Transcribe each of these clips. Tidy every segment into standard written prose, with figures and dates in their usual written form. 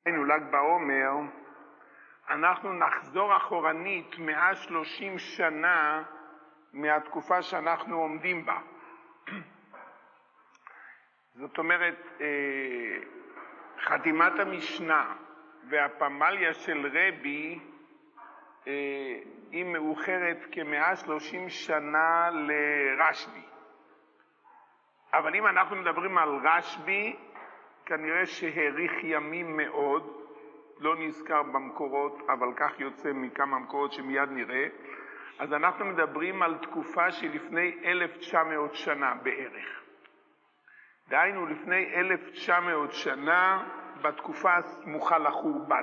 ל"ג בעומר, אנחנו נחזור אחורנית 130 שנה מהתקופה שאנחנו עומדים בה. זאת אומרת, חתימת המשנה והפמליה של רבי היא מאוחרת כ-130 שנה לרשב"י. אבל אם אנחנו מדברים על רשב"י, כנראה שהאריך ימים מאוד, לא נזכר במקורות, אבל כך יוצא מכמה מקורות שמיד נראה. אז אנחנו מדברים על תקופה שלפני 1900 שנה בערך. דהיינו לפני 1900 שנה בתקופה הסמוכה לחורבן.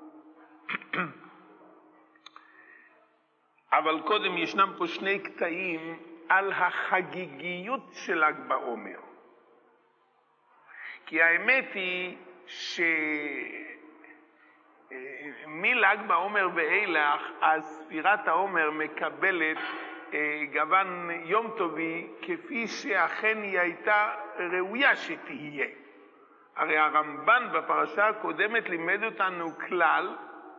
אבל קודם ישנם פה שני קטעים על החגיגיות של ל"ג בעומר. כי האמת היא שמל"ג בעומר ואילך, אז ספירת העומר מקבלת גוון יום טובי כפי שאכן היא הייתה ראויה שתהיה. הרי הרמב"ן בפרשה הקודמת לימד אותנו כלל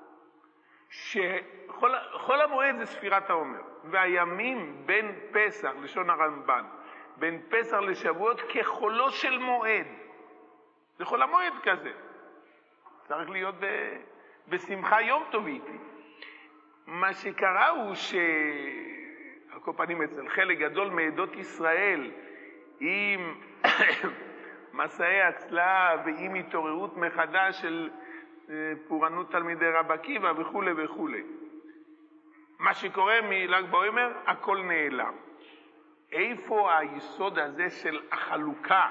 שכל המועד זה ספירת העומר, והימים בין פסח, לשון הרמב"ן, בין פסח לשבועות כחולו של מועד. זה חול המועד כזה. צריך להיות בשמחה יום טוב איתי. מה שקרה הוא על כל פנים אצל חלק גדול מעדות ישראל, עם מסעי הצלב ועם התעוררות מחדש של פורענות תלמידי רב עקיבא וכו' וכו'. מה שקורה מל"ג בעומר, הכל נעלם. איפה היסוד הזה של החלוקה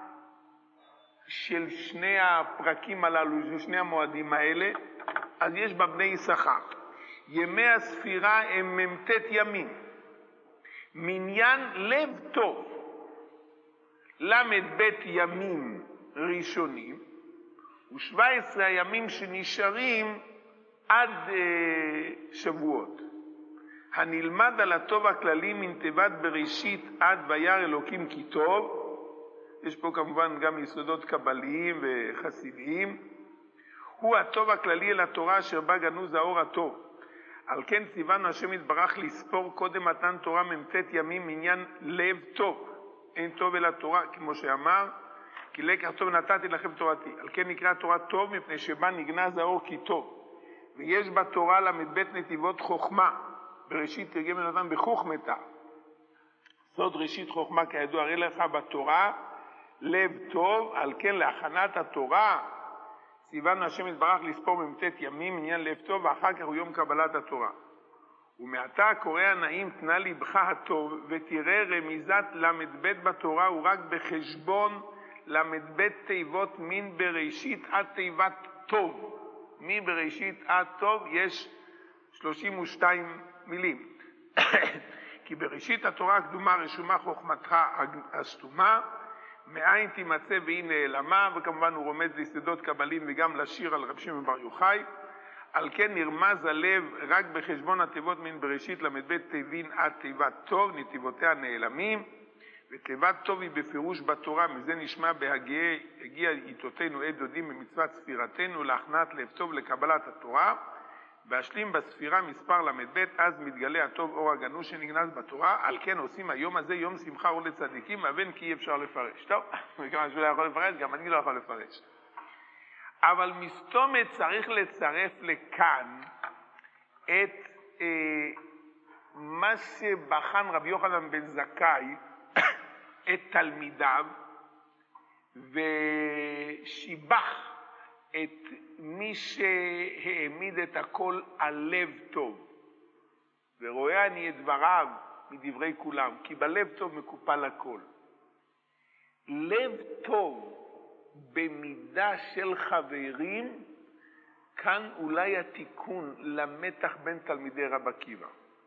של שני הפרקים הללו, של שני המועדים האלה? אז יש בבני יששכר. ימי הספירה הם מ"ט ימים. מניין לב טוב. ל"ב ימים ראשונים, ו17 הימים שנשארים עד שבועות. הנלמד על הטוב הכללי מן תיבת בראשית עד וירא אלוקים כי טוב. יש פה כמובן גם יסודות קבליים וחסידיים. הוא הטוב הכללי אל התורה אשר בה גנוז האור הטוב. על כן ציוונו השם יתברך לספור קודם מתן תורה מ"ט ימים מניין לב טוב. אין טוב אל התורה, כמו שאמר, כי לקח טוב נתתי לכם תורתי. על כן נקרא תורה טוב מפני שבה נגנז האור כי טוב. ויש בתורה ל"ב נתיבות חוכמה. בראשית תרגם אותם בחוכמתה. סוד ראשית חוכמה כידוע הרי לך בתורה לב טוב. על כן להכנת התורה ציוונו השם יתברך לספור מ"ט ימים מניין לב טוב, ואחר כך הוא יום קבלת התורה. ומעתה קורא הנעים תנה לבך הטוב, ותראה רמיזת ל"ב בתורה הוא רק בחשבון ל"ב תיבות מן בראשית עד תיבת טוב. מבראשית עד טוב יש 32 מילים. כי בראשית התורה הקדומה רשומה חוכמתך הסתומה, מאין תימצא והיא נעלמה, וכמובן הוא רומז ליסודות קבלים וגם לשיר על רבי שמעון בר יוחאי. על כן נרמז הלב רק בחשבון התיבות מן בראשית ל"ב תבין עד תיבת טוב, נתיבותיה נעלמים, ותיבת טוב היא בפירוש בתורה, מזה נשמע בהגיע איתותינו עד דודים במצוות ספירתנו להכנת לב טוב לקבלת התורה, והשלים בספירה מספר ל"ב, אז מתגלה הטוב אור הגנוז שנגנז בתורה. על כן עושים היום הזה יום שמחה אור לצדיקים, אבן כי אי אפשר לפרש. טוב, מכיוון שהוא לא יכול לפרש, גם אני לא יכול לפרש. אבל מסתומת צריך לצרף לכאן את מה שבחן רבי יוחנן בן זכאי את תלמידיו, ושיבח את מי שהעמיד את הכל על לב טוב. ורואה אני את דבריו מדברי כולם, כי בלב טוב מקופל הכל. לב טוב במידה של חברים, כאן אולי התיקון למתח בין תלמידי רב עקיבא.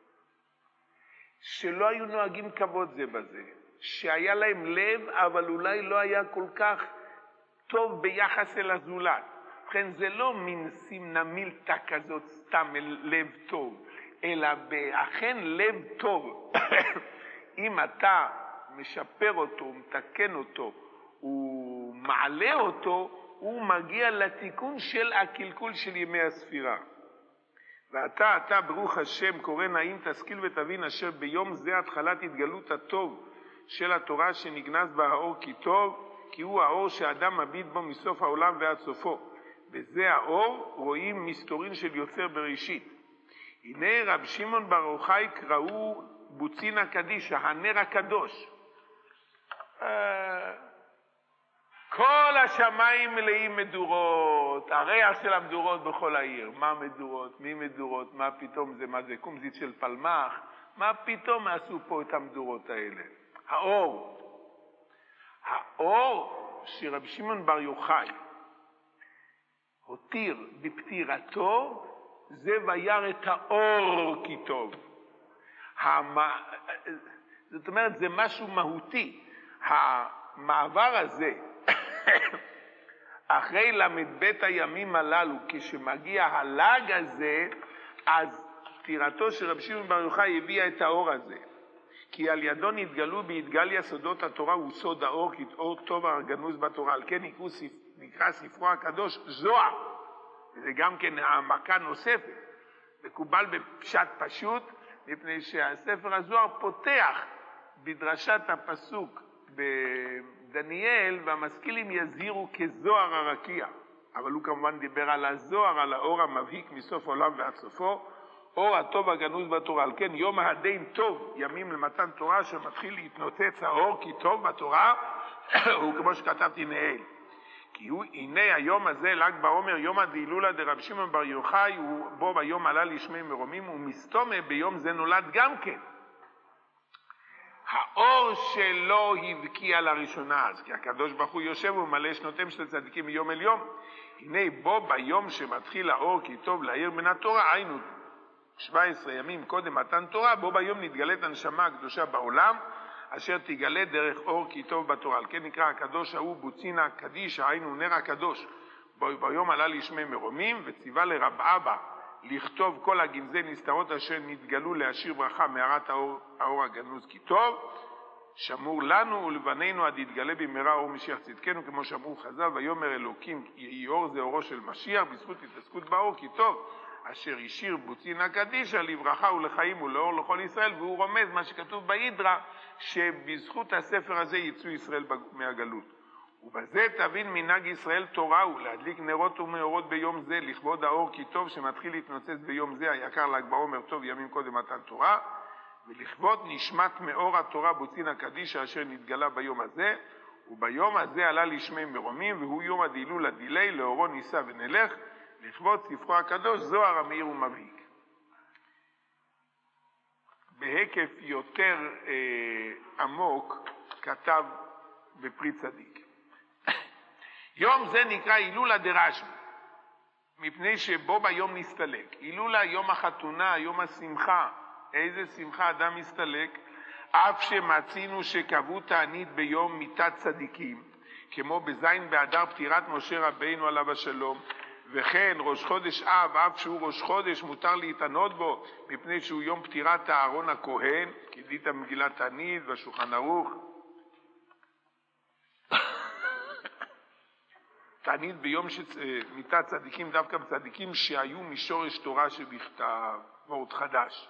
שלא היו נוהגים כבוד זה בזה, שהיה להם לב, אבל אולי לא היה כל כך טוב ביחס אל הזולת. לכן זה לא מין סימנה מילתא כזאת סתם לב טוב, אלא באכן לב טוב. אם אתה משפר אותו, מתקן אותו, הוא מעלה אותו, הוא מגיע לתיקון של הקלקול של ימי הספירה. ואתה ברוך השם קורא נעים תשכיל ותבין אשר ביום זה התחלת התגלות הטוב של התורה שנגנז בה האור כי טוב, כי הוא האור שהאדם מביט בו מסוף העולם ועד סופו. וזה האור רואים מסתורין של יוצר בראשית. הנה רב שמעון בר יוחאי קראו בוצינה קדישה, הנר הקדוש. כל השמיים מלאים מדורות, הריח של המדורות בכל העיר. מה מדורות? מי מדורות? מה פתאום זה? מה זה? קומזית של פלמח? מה פתאום עשו פה את המדורות האלה? האור. האור שרב שמעון בר יוחאי הותיר בפטירתו, זה וירא את האור כי טוב. זאת אומרת, זה משהו מהותי. המעבר הזה, אחרי למד הימים הללו, כשמגיע הלג הזה, אז פטירתו של רב שמעון בר יוחאי הביאה את האור הזה. כי על ידו נתגלו בהתגליה סודות התורה וסוד האור, כי אור טוב הגנוז בתורה. על כן נקרא ספרו הקדוש זוהר. וזה גם כן העמקה נוספת. מקובל בפשט פשוט, מפני שהספר הזוהר פותח בדרשת הפסוק בדניאל, והמשכילים יזהירו כזוהר הרקיע. אבל הוא כמובן דיבר על הזוהר, על האור המבהיק מסוף עולם ועד סופו, אור הטוב הגנוז בתורה. על כן יום הדין טוב, ימים למתן תורה, שמתחיל להתנוצץ האור כי טוב בתורה, הוא כמו שכתבתי נעל. כי הוא, הנה היום הזה, ל"ג בעומר, יום הדילולה דרב שמעון בר יוחאי, בו ביום עלה לשמי מרומים, ומסתומה ביום זה נולד גם כן. האור שלו הבקיע לראשונה אז, כי הקדוש ברוך הוא יושב ומלא שנותיהם של צדיקים מיום אל יום. הנה בו ביום שמתחיל האור כי טוב להאיר מן התורה, היינו 17 ימים קודם מתן תורה, בו ביום נתגלית הנשמה הקדושה בעולם, אשר תגלה דרך אור כי טוב בתורה. על כן נקרא הקדוש ההוא בוצינה קדישה, היינו נר הקדוש. ביום עלה לשמי מרומים, וציווה לרב אבא לכתוב כל הגנזי נסתרות אשר נתגלו להשאיר ברכה מערת האור הגנוז כי טוב, שמור לנו ולבנינו עד יתגלה במהרה אור משיח צדקנו, כמו שאמרו חז"ל, ויאמר אלוקים יהי אור זה אורו של משיח, בזכות התעסקות באור כי טוב, אשר השאיר בוצינה קדישה לברכה ולחיים ולאור לכל ישראל. והוא רומז מה שכתוב בהידרה, שבזכות הספר הזה יצאו ישראל מהגלות. ובזה תבין מנהג ישראל תורה הוא להדליק נרות ומאורות ביום זה, לכבוד האור כי טוב שמתחיל להתנוצץ ביום זה, היקר ל"ג בעומר טוב ימים קודם מתן תורה, ולכבוד נשמת מאור התורה בוצינה קדישה אשר נתגלה ביום הזה. וביום הזה עלה לשמי מרומים, והוא יום הדילולה דילי, לאורו ניסה ונלך, לכבוד ספרו הקדוש זוהר המאיר ומבהיק. בהיקף יותר עמוק כתב בפרי צדיק. יום זה נקרא הילולה דרשב"י, מפני שבו ביום נסתלק. הילולה יום החתונה, יום השמחה. איזה שמחה אדם מסתלק? אף שמצינו שקבעו תענית ביום מיתת צדיקים, כמו בזין באדר פטירת משה רבינו עליו השלום, וכן ראש חודש אב, אף שהוא ראש חודש מותר להתענות בו, מפני שהוא יום פטירת אהרון הכהן, כדית מגילת תענית והשולחן ערוך. תענית ביום מיתת צדיקים, דווקא בצדיקים שהיו משורש תורה שבכתב, מאוד חדש.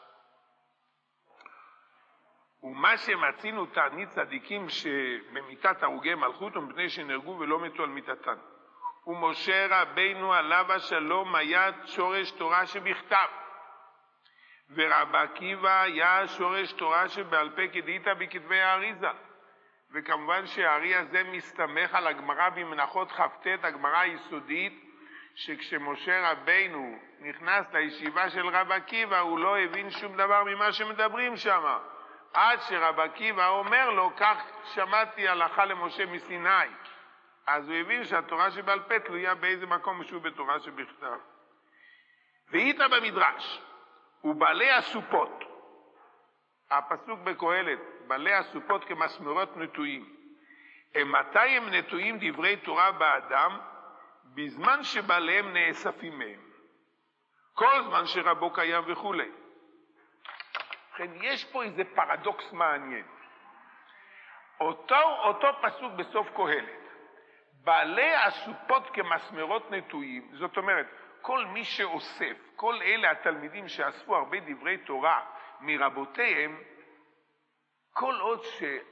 ומה שמצינו תענית צדיקים שבמיתת הרוגי מלכות, ומפני שנהרגו ולא מתו על מיתתן. ומשה רבינו עליו השלום היה שורש תורה שבכתב, ורבי עקיבא היה שורש תורה שבעל פה כדאיתא בכתבי האריזה. וכמובן שהארי הזה מסתמך על הגמרא במנחות כ"ט, הגמרא היסודית, שכשמשה רבינו נכנס לישיבה של רבי עקיבא הוא לא הבין שום דבר ממה שמדברים שם, עד שרבי עקיבא אומר לו, כך שמעתי הלכה למשה מסיני. אז הוא הבין שהתורה שבעל פה תלויה באיזה מקום שהוא בתורה שבכתב. ואיתה במדרש, ובעלי הסופות, הפסוק בקהלת, בעלי הסופות כמסמרות נטועים. מתי הם נטועים דברי תורה באדם? בזמן שבעליהם נאספים מהם. כל זמן שרבו קיים וכו'. לכן יש פה איזה פרדוקס מעניין. אותו פסוק בסוף קהלת. בעלי הסופות כמסמרות נטויים, זאת אומרת, כל מי שאוסף, כל אלה התלמידים שאספו הרבה דברי תורה מרבותיהם, כל עוד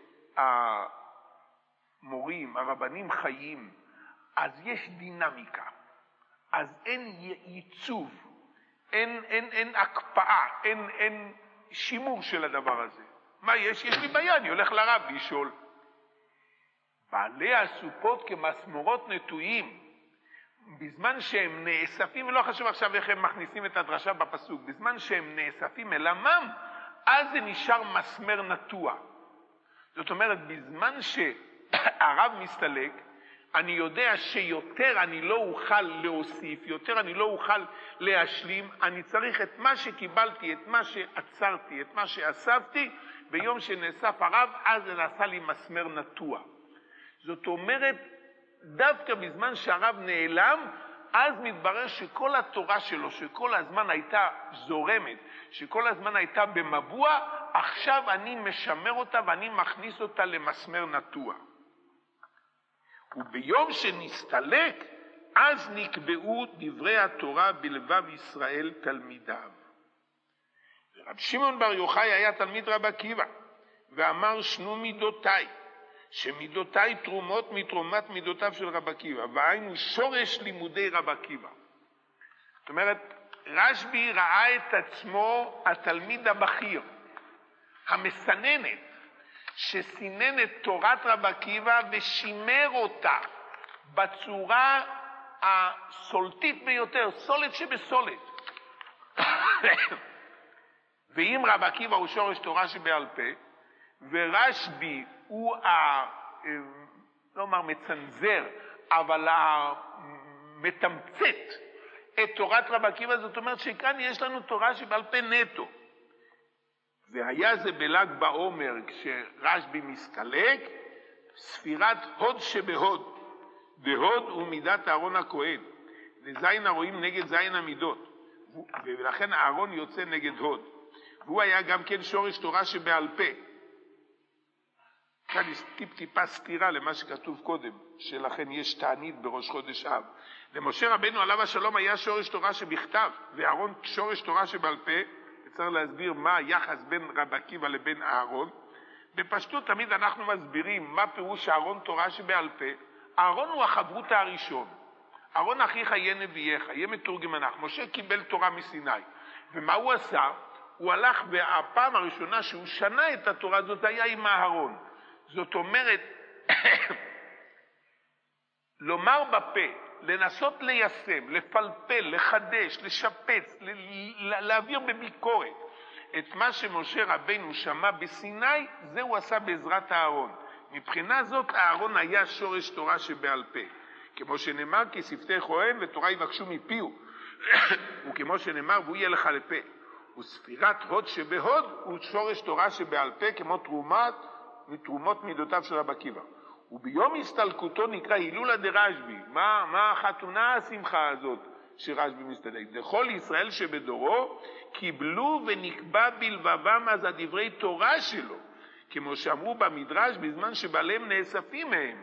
שהמורים, הרבנים חיים, אז יש דינמיקה, אז אין ייצוב, אין הקפאה, אין שימור של הדבר הזה. מה יש? יש לי בעיה, אני הולך לרב לשאול. בעלי הסופות כמסמרות נטויים, בזמן שהם נאספים, ולא חשוב עכשיו איך הם מכניסים את הדרשה בפסוק, בזמן שהם נאספים אל עמם, אז זה נשאר מסמר נטוע. זאת אומרת, בזמן שהרב מסתלק, אני יודע שיותר אני לא אוכל להוסיף, יותר אני לא אוכל להשלים, אני צריך את מה שקיבלתי, את מה שעצרתי, את מה שאספתי, ביום שנאסף הרב, אז זה נעשה לי מסמר נטוע. זאת אומרת, דווקא בזמן שהרב נעלם, אז מתברר שכל התורה שלו, שכל הזמן הייתה זורמת, שכל הזמן הייתה במבוע, עכשיו אני משמר אותה ואני מכניס אותה למסמר נטוע. וביום שנסתלק, אז נקבעו דברי התורה בלבב ישראל תלמידיו. ורב שמעון בר יוחאי היה תלמיד רב עקיבא, ואמר שנו מידותיי, שמידותיי תרומות מתרומת מידותיו של רב עקיבא, והיינו שורש לימודי רב עקיבא. זאת אומרת, רשב"י ראה את עצמו התלמיד הבכיר, המסננת, שסינן את תורת רב עקיבא ושימר אותה בצורה הסולטית ביותר, סולת שבסולת. ואם רב עקיבא הוא שורש תורה שבעל פה, ורשב"י הוא לא אומר מצנזר, אבל המתמצת את תורת רב עקיבא, זאת אומרת שכאן יש לנו תורה שבעל פה נטו. והיה זה בל"ג בעומר, כשרשב"י מסתלק, ספירת הוד שבהוד, והוד הוא מידת אהרון הכהן, וזין הרואים נגד זין המידות, ולכן אהרון יוצא נגד הוד, והוא היה גם כן שורש תורה שבעל פה. כאן יש טיפה סתירה למה שכתוב קודם, שלכן יש תענית בראש חודש אב. למשה רבנו עליו השלום היה שורש תורה שבכתב, ואהרון שורש תורה שבעל פה. צריך להסביר מה היחס בין רב עקיבא לבין אהרון. בפשטות תמיד אנחנו מסבירים מה פירוש אהרון תורה שבעל פה. אהרון הוא החברותא הראשון. אהרון אחיך יהיה נביאך, יהיה מתורגמנך. משה קיבל תורה מסיני. ומה הוא עשה? הוא הלך, והפעם הראשונה שהוא שנה את התורה הזאת היה עם אהרון. זאת אומרת, לומר בפה, לנסות ליישם, לפלפל, לחדש, לשפץ, להעביר בביקורת את מה שמשה רבנו שמע בסיני, זה הוא עשה בעזרת אהרון. מבחינה זאת אהרון היה שורש תורה שבעל פה. כמו שנאמר, כי שפתי כהן ותורה יבקשו מפיהו. וכמו שנאמר, והוא יהיה לך לפה. וספירת הוד שבהוד הוא שורש תורה שבעל פה, כמו מתרומות מידותיו של רב עקיבא. וביום הסתלקותו נקרא הילולה דרשב"י. מה החתונה השמחה הזאת שרשב"י מסתלק? לכל ישראל שבדורו קיבלו ונקבע בלבבם אז הדברי תורה שלו, כמו שאמרו במדרש בזמן שבעליהם נאספים מהם.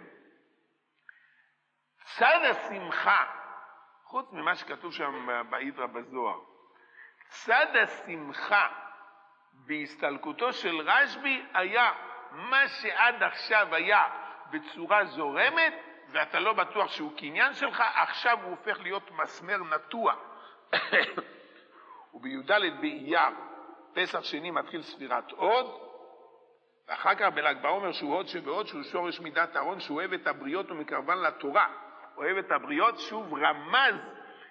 צד השמחה, חוץ ממה שכתוב שם באידרא בזוהר, צד השמחה בהסתלקותו של רשב"י היה מה שעד עכשיו היה בצורה זורמת, ואתה לא בטוח שהוא קניין שלך, עכשיו הוא הופך להיות מסמר נטוע. ובי"ד באייר, פסח שני, מתחיל ספירת הוד, ואחר כך בל"ג בעומר שהוא הוד שבהוד, שהוא שורש מידת אהרון, שהוא אוהב את הבריות ומקרבן לתורה. אוהב את הבריות, שוב רמז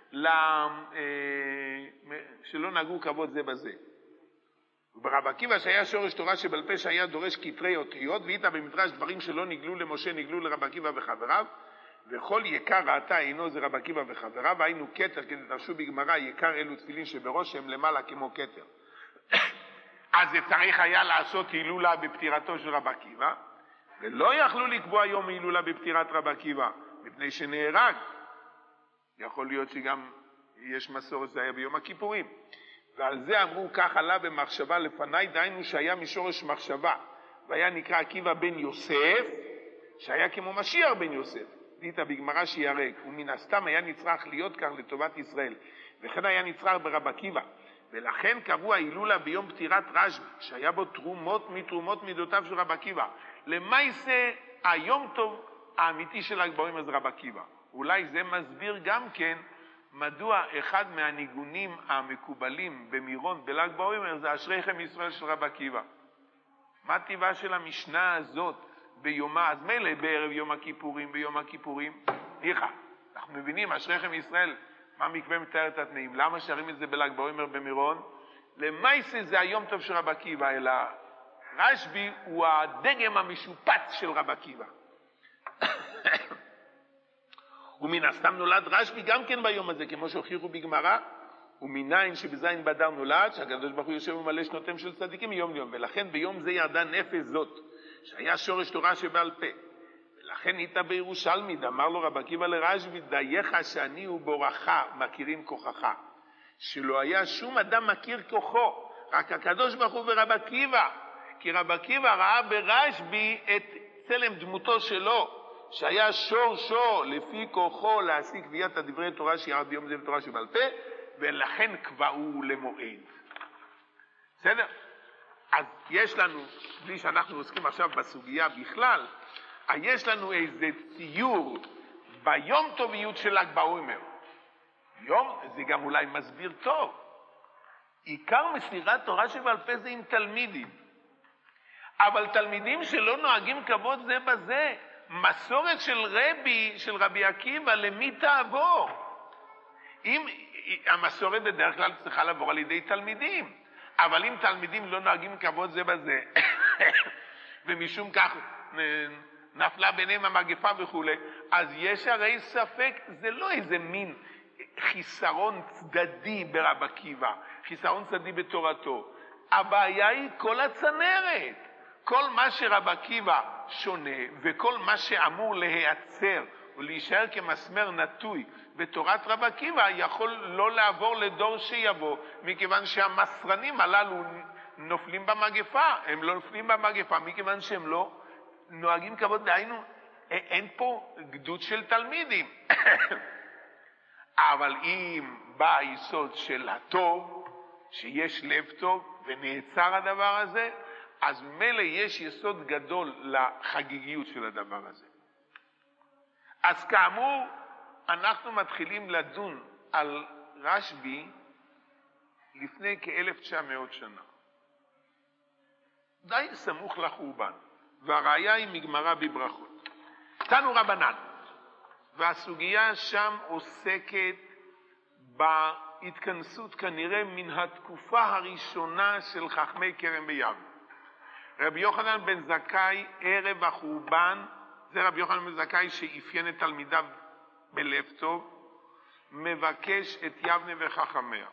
שלא נהגו כבוד זה בזה. וברב עקיבא שהיה שורש תורה שבעל פה שהיה דורש כתרי אותיות, ואיתה במדרש דברים שלא נגלו למשה נגלו לרב עקיבא וחבריו, וכל יקר ראתה אינו זה רב עקיבא וחבריו, היינו כתר, כדי דרשו בגמרא, יקר אלו תפילין שבראש הם למעלה כמו כתר. אז זה צריך היה לעשות הילולה בפטירתו של רב עקיבא, ולא יכלו לקבוע יום הילולה בפטירת רב עקיבא, מפני שנהרג. יכול להיות שגם יש מסורת זה היה ביום הכיפורים. ועל זה אמרו כך עלה במחשבה לפניי, דהיינו שהיה משורש מחשבה, והיה נקרא עקיבא בן יוסף, שהיה כמו משיח בן יוסף, דית בגמרא שירק, ומן הסתם היה נצרך להיות כך לטובת ישראל, וכן היה נצרך ברב עקיבא, ולכן קראו ההילולה ביום פטירת רשב"י, שהיה בו תרומות מתרומות מידותיו של רב עקיבא. למעשה היום טוב האמיתי של ל"ג בעומר זה רב עקיבא. אולי זה מסביר גם כן מדוע אחד מהניגונים המקובלים במירון בל"ג בעומר זה אשריכם ישראל של רב עקיבא. מה טבעה של המשנה הזאת ביומה? אז מילא בערב יום הכיפורים, ביום הכיפורים, ניחא, אנחנו מבינים, אשריכם ישראל, מה מקווה מתאר את התנאים? למה שרים את זה בל"ג בעומר במירון? למעשה זה היום טוב של רב עקיבא, אלא רשב"י הוא הדגם המשופץ של רב עקיבא. ומן הסתם נולד רשב"י גם כן ביום הזה, כמו שהוכיחו בגמרא, ומניין שבזין באדר נולד, שהקדוש ברוך הוא יושב ומלא שנותיהם של צדיקים מיום ליום, ולכן ביום זה ירדה נפש זאת, שהיה שורש תורה שבעל פה. ולכן איתה בירושלמי, אמר לו רב עקיבא לרשב"י, דייך שאני ובורך מכירים כוחך. שלא היה שום אדם מכיר כוחו, רק הקדוש ברוך הוא ורב עקיבא. כי רב עקיבא ראה ברשב"י את צלם דמותו שלו, שהיה שור לפי כוחו להשיג קביעת הדברי תורה שירד ביום זה בתורה שבעל פה, ולכן קבעו למועד. בסדר? אז יש לנו, בלי שאנחנו עוסקים עכשיו בסוגיה בכלל, יש לנו איזה ציור ביום טוביות של ל"ג בעומר. יום זה גם אולי מסביר טוב. עיקר מסירת תורה שבעל פה זה עם תלמידים. אבל תלמידים שלא נוהגים כבוד זה בזה, מסורת של רבי עקיבא למי תעבור? אם המסורת בדרך כלל צריכה לעבור על ידי תלמידים, אבל אם תלמידים לא נוהגים כבוד זה בזה, ומשום כך נפלה ביניהם המגפה וכו', אז יש הרי ספק, זה לא איזה מין חיסרון צדדי ברב עקיבא, חיסרון צדדי בתורתו. הבעיה היא כל הצנרת. כל מה שרב עקיבא שונה, וכל מה שאמור להיעצר ולהישאר כמסמר נטוי בתורת רב עקיבא, יכול לא לעבור לדור שיבוא, מכיוון שהמסרנים הללו נופלים במגפה. הם לא נופלים במגפה, מכיוון שהם לא נוהגים כבוד, דהיינו, אין פה גדוד של תלמידים. אבל אם בא היסוד של הטוב, שיש לב טוב ונעצר הדבר הזה, אז מילא יש יסוד גדול לחגיגיות של הדבר הזה. אז כאמור, אנחנו מתחילים לדון על רשב"י לפני כ-1900 שנה. די סמוך לחורבן, והראיה היא מגמרא בברכות. תנו רבנן, והסוגיה שם עוסקת בהתכנסות כנראה מן התקופה הראשונה של חכמי כרם ביבנה. רבי יוחנן בן זכאי ערב החורבן, זה רבי יוחנן בן זכאי שאפיין את תלמידיו בלב טוב, מבקש את יבנה וחכמיה.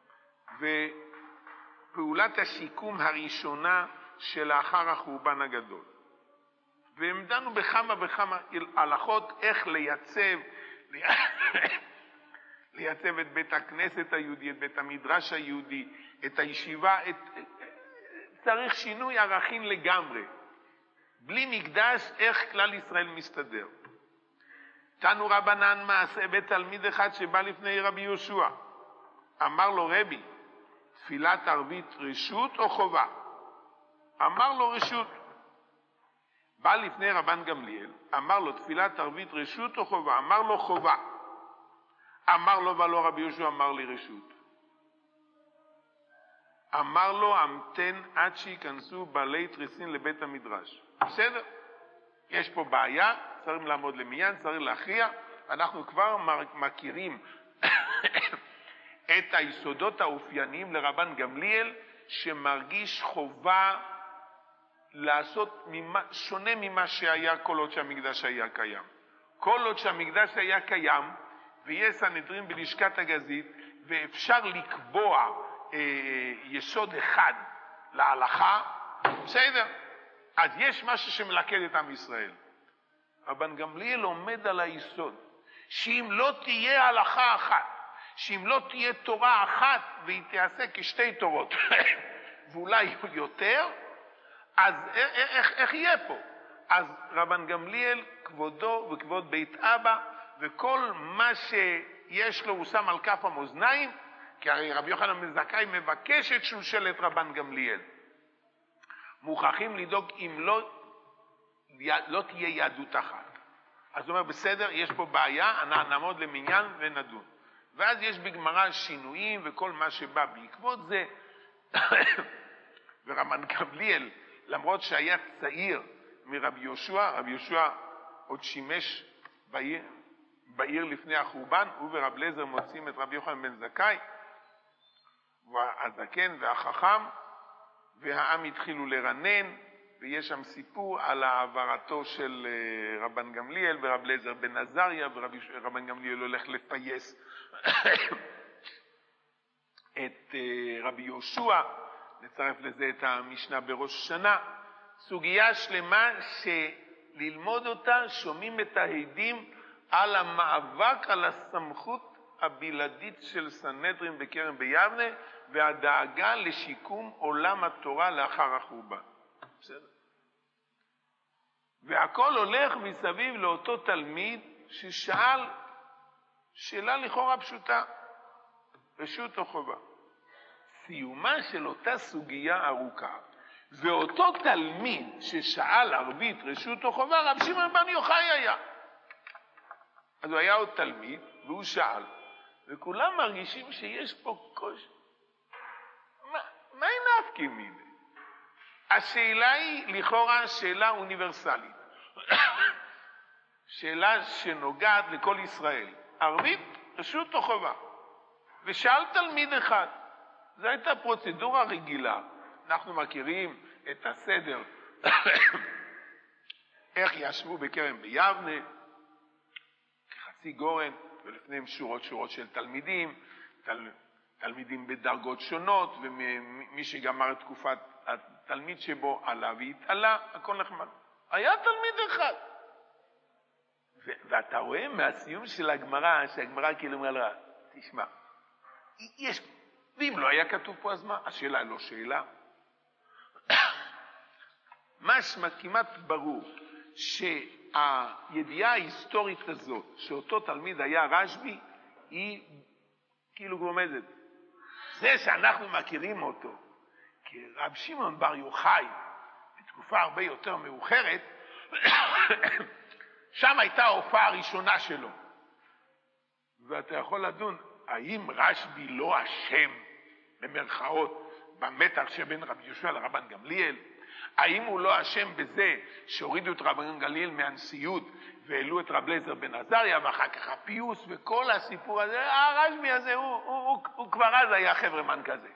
ופעולת השיקום הראשונה שלאחר החורבן הגדול. והם דנו בכמה וכמה הלכות איך לייצב את בית הכנסת היהודי, את בית המדרש היהודי, את הישיבה, צריך שינוי ערכים לגמרי. בלי מקדש, איך כלל ישראל מסתדר? תנו רבנן מעשה בתלמיד אחד שבא לפני רבי יהושע. אמר לו רבי, תפילת ערבית רשות או חובה? אמר לו רשות. בא לפני רבן גמליאל, אמר לו תפילת ערבית רשות או חובה? אמר לו חובה. אמר לו ולא רבי יהושע אמר לי רשות. אמר לו המתן עד שיכנסו בעלי תריסין לבית המדרש. בסדר? יש פה בעיה, צריכים לעמוד למניין, צריך להכריע. אנחנו כבר מכירים את היסודות האופייניים לרבן גמליאל, שמרגיש חובה לעשות שונה ממה שהיה כל עוד שהמקדש היה קיים. כל עוד שהמקדש היה קיים, ויש סנהדרין בלשכת הגזית, ואפשר לקבוע יסוד אחד להלכה, בסדר. אז יש משהו שמלכד את עם ישראל. רבן גמליאל עומד על היסוד, שאם לא תהיה הלכה אחת, שאם לא תהיה תורה אחת, והיא תעשה כשתי תורות, ואולי יותר, אז איך יהיה פה? אז רבן גמליאל כבודו וכבוד בית אבא, וכל מה שיש לו הוא שם על כף המאזניים, כי הרי רבי יוחנן בן זכאי מבקש את שושלת רבן גמליאל. מוכרחים לדאוג אם לא תהיה יהדות אחת. אז הוא אומר, בסדר, יש פה בעיה, נעמוד למניין ונדון. ואז יש בגמרא שינויים וכל מה שבא בעקבות זה. ורבן גמליאל, למרות שהיה צעיר מרבי יהושע, רבי יהושע עוד שימש בעיר לפני החורבן, הוא ורב אליעזר מוצאים את רבי יוחנן בן זכאי, והזקן והחכם, והעם התחילו לרנן, ויש שם סיפור על העברתו של רבן גמליאל ורב אליעזר בן עזריה, ורבן גמליאל הולך לפייס את רבי יהושע, נצרף לזה את המשנה בראש השנה. סוגיה שלמה שללמוד אותה, שומעים את העדים על המאבק על הסמכות הבלעדית של סנהדרין בכרם ביבנה, והדאגה לשיקום עולם התורה לאחר החורבן. בסדר? והכל הולך מסביב לאותו תלמיד ששאל שאלה לכאורה פשוטה, רשות או חובה. סיומה של אותה סוגיה ארוכה, ואותו תלמיד ששאל ערבית רשות או חובה, רב שמעון בר יוחאי היה. אז הוא היה עוד תלמיד, והוא שאל, וכולם מרגישים שיש פה קושי. מה אין נפקא מינה? השאלה היא לכאורה שאלה אוניברסלית. שאלה שנוגעת לכל ישראל. ערבית, רשות או חובה. ושאל תלמיד אחד. זו הייתה פרוצדורה רגילה. אנחנו מכירים את הסדר. איך ישבו בכרם ביבנה, כחצי גורן, ולפניהם שורות של תלמידים, תלמידים בדרגות שונות, ומי שגמר את תקופת התלמיד שבו עלה והתעלה, הכל נחמד. היה תלמיד אחד. ואתה רואה מהסיום של הגמרא, שהגמרא כאילו אומר לה, תשמע, ואם לא היה כתוב פה אז מה? השאלה לא שאלה. משמע כמעט ברור שהידיעה ההיסטורית הזאת, שאותו תלמיד היה רשב"י, היא כאילו גרומזת. זה שאנחנו מכירים אותו כרב שמעון בר יוחאי, בתקופה הרבה יותר מאוחרת, שם הייתה ההופעה הראשונה שלו. ואתה יכול לדון, האם רשב"י לא אשם, במרכאות, במתח שבין רבי יהושע לרבן גמליאל? האם הוא לא אשם בזה שהורידו את רבן גמליאל מהנשיאות והעלו את רב אליעזר בן עזריה, ואחר כך הפיוס וכל הסיפור הזה? הרשב"י הזה הוא כבר אז היה חברמן כזה.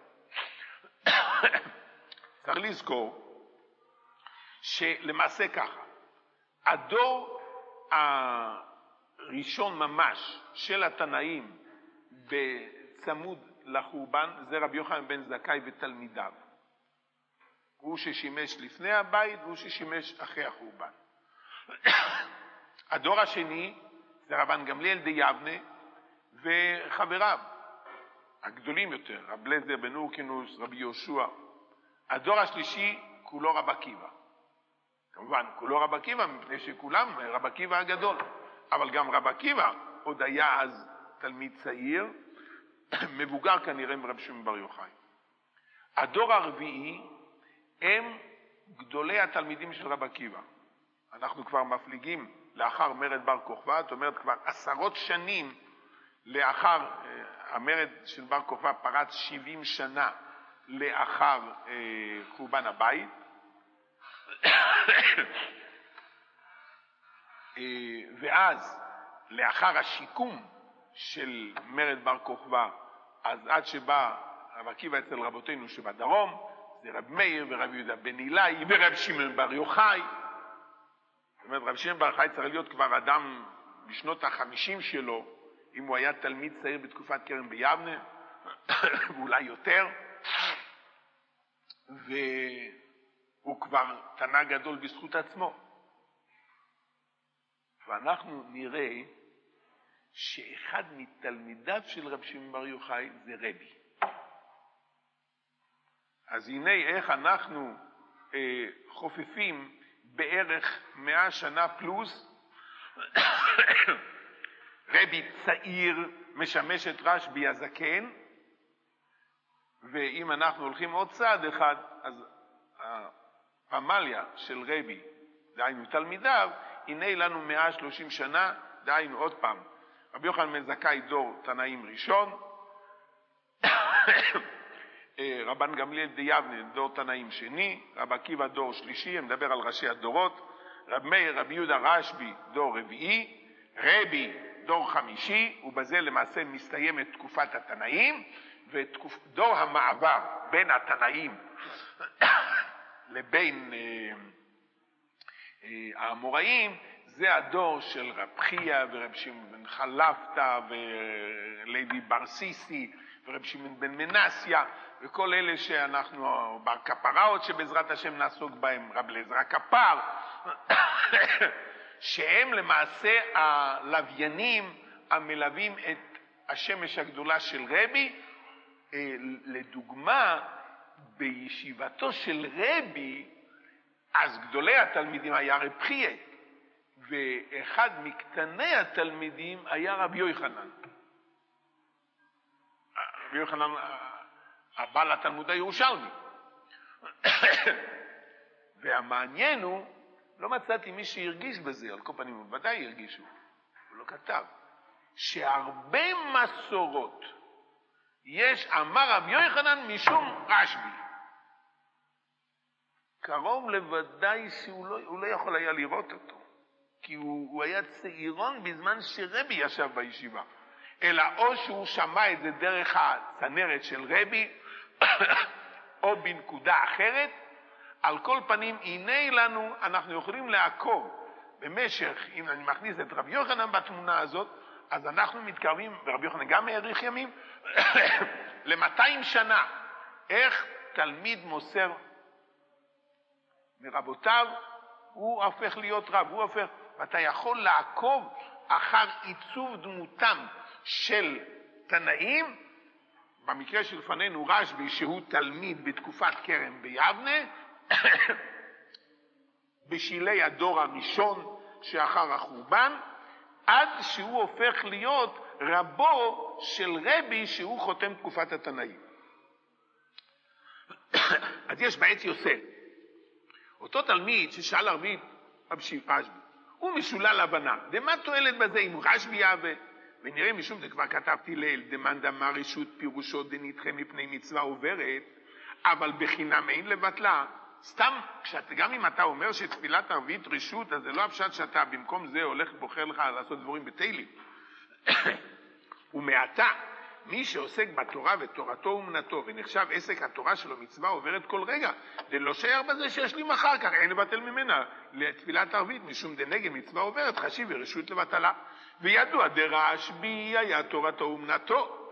צריך לזכור שלמעשה ככה, הדור הראשון ממש של התנאים בצמוד לחורבן זה רבי יוחנן בן זכאי ותלמידיו. הוא ששימש לפני הבית והוא ששימש אחרי החורבן. הדור השני זה רבן גמליאל דיבנה וחבריו הגדולים יותר, רב אליעזר בן הורקנוס, רבי יהושע. הדור השלישי כולו רב עקיבא. כמובן כולו רב עקיבא מפני שכולם רב עקיבא הגדול, אבל גם רב עקיבא עוד היה אז תלמיד צעיר, מבוגר כנראה מרב שמעון בר יוחאי. הדור הרביעי הם גדולי התלמידים של רב עקיבא. אנחנו כבר מפליגים לאחר מרד בר כוכבא, זאת אומרת כבר עשרות שנים לאחר המרד של בר כוכבא, פרץ 70 שנה לאחר חורבן הבית. ואז לאחר השיקום של מרד בר כוכבא, אז עד שבא רב עקיבא אצל רבותינו שבדרום, זה רב מאיר ורב יהודה בן אילאי ורב שמעון בר יוחאי. זאת אומרת, רב שמעון בר יוחאי צריך להיות כבר אדם בשנות ה-50 שלו, אם הוא היה תלמיד צעיר בתקופת כרם ביבנה, ואולי יותר, והוא כבר תנא גדול בזכות עצמו. ואנחנו נראה שאחד מתלמידיו של רב שמעון בר יוחאי זה רבי. אז הנה איך אנחנו חופפים בערך 100 שנה פלוס, רבי צעיר משמש את רשב"י הזקן, ואם אנחנו הולכים עוד צעד אחד, אז הפמליה של רבי, דהיינו תלמידיו, הנה לנו 130 שנה, דהיינו עוד פעם, רבי יוחנן בן זכאי דור תנאים ראשון, רבן גמליאל דיבנה דור תנאים שני, רב עקיבא דור שלישי, אני מדבר על ראשי הדורות, רב מאיר, רבי יהודה רשב"י דור רביעי, רבי דור חמישי, ובזה למעשה מסתיימת תקופת התנאים, ודור המעבר בין התנאים לבין האמוראים, זה הדור של רב חייא ורב שמעון בן חלפתא ולוי בר סיסי ורב שמעון בן מנסיה, וכל אלה שאנחנו, בר כפרות שבעזרת השם נעסוק בהם, רב אליעזר הכפר, שהם למעשה הלוויינים המלווים את השמש הגדולה של רבי. לדוגמה, בישיבתו של רבי, אז גדולי התלמידים היה רב חייא, ואחד מקטני התלמידים היה רבי יוחנן. רבי יוחנן, הבעל התלמוד הירושלמי. והמעניין הוא, לא מצאתי מי שהרגיש בזה, על כל פנים הוא ודאי הרגישו, הוא לא כתב, שהרבה מסורות יש, אמר רבי יוחנן משום רשב"י. קרוב לוודאי שהוא לא יכול היה לראות אותו, כי הוא היה צעירון בזמן שרבי ישב בישיבה, אלא או שהוא שמע את זה דרך הצנרת של רבי, או בנקודה אחרת. על כל פנים, הנה לנו, אנחנו יכולים לעקוב במשך, אם אני מכניס את רבי יוחנן בתמונה הזאת, אז אנחנו מתקרבים, ורבי יוחנן גם האריך ימים, ל-200 שנה. איך תלמיד מוסר מרבותיו, הוא הופך להיות רב, הוא הופך, ואתה יכול לעקוב אחר עיצוב דמותם של תנאים, במקרה שלפנינו רשב"י, שהוא תלמיד בתקופת כרם ביבנה, בשילי הדור הראשון שאחר החורבן, עד שהוא הופך להיות רבו של רבי, שהוא חותם תקופת התנאים. אז יש בעת יוסף, אותו תלמיד ששאל ערבית רשב"י, הוא משולל הבנה, דמה תועלת בזה אם רשב"י יהווה? ונראה משום זה כבר כתבתי ליל, דמאן דמה רשות פירושו דנדחה מפני מצווה עוברת, אבל בחינם אין לבטלה. סתם, גם אם אתה אומר שתפילת ערבית רשות, אז זה לא הפשט שאתה במקום זה הולך בוחר לך לעשות דברים בתהילים. ומעתה, מי שעוסק בתורה ותורתו אומנתו, ונחשב עסק התורה שלו מצווה עוברת כל רגע, זה לא שייר בזה שישלים אחר כך, אין לבטל ממנה לתפילת ערבית, משום דנגד מצווה עוברת, חשיב ורשות לבטלה. וידוע דרשב"י היה תורתו אומנתו.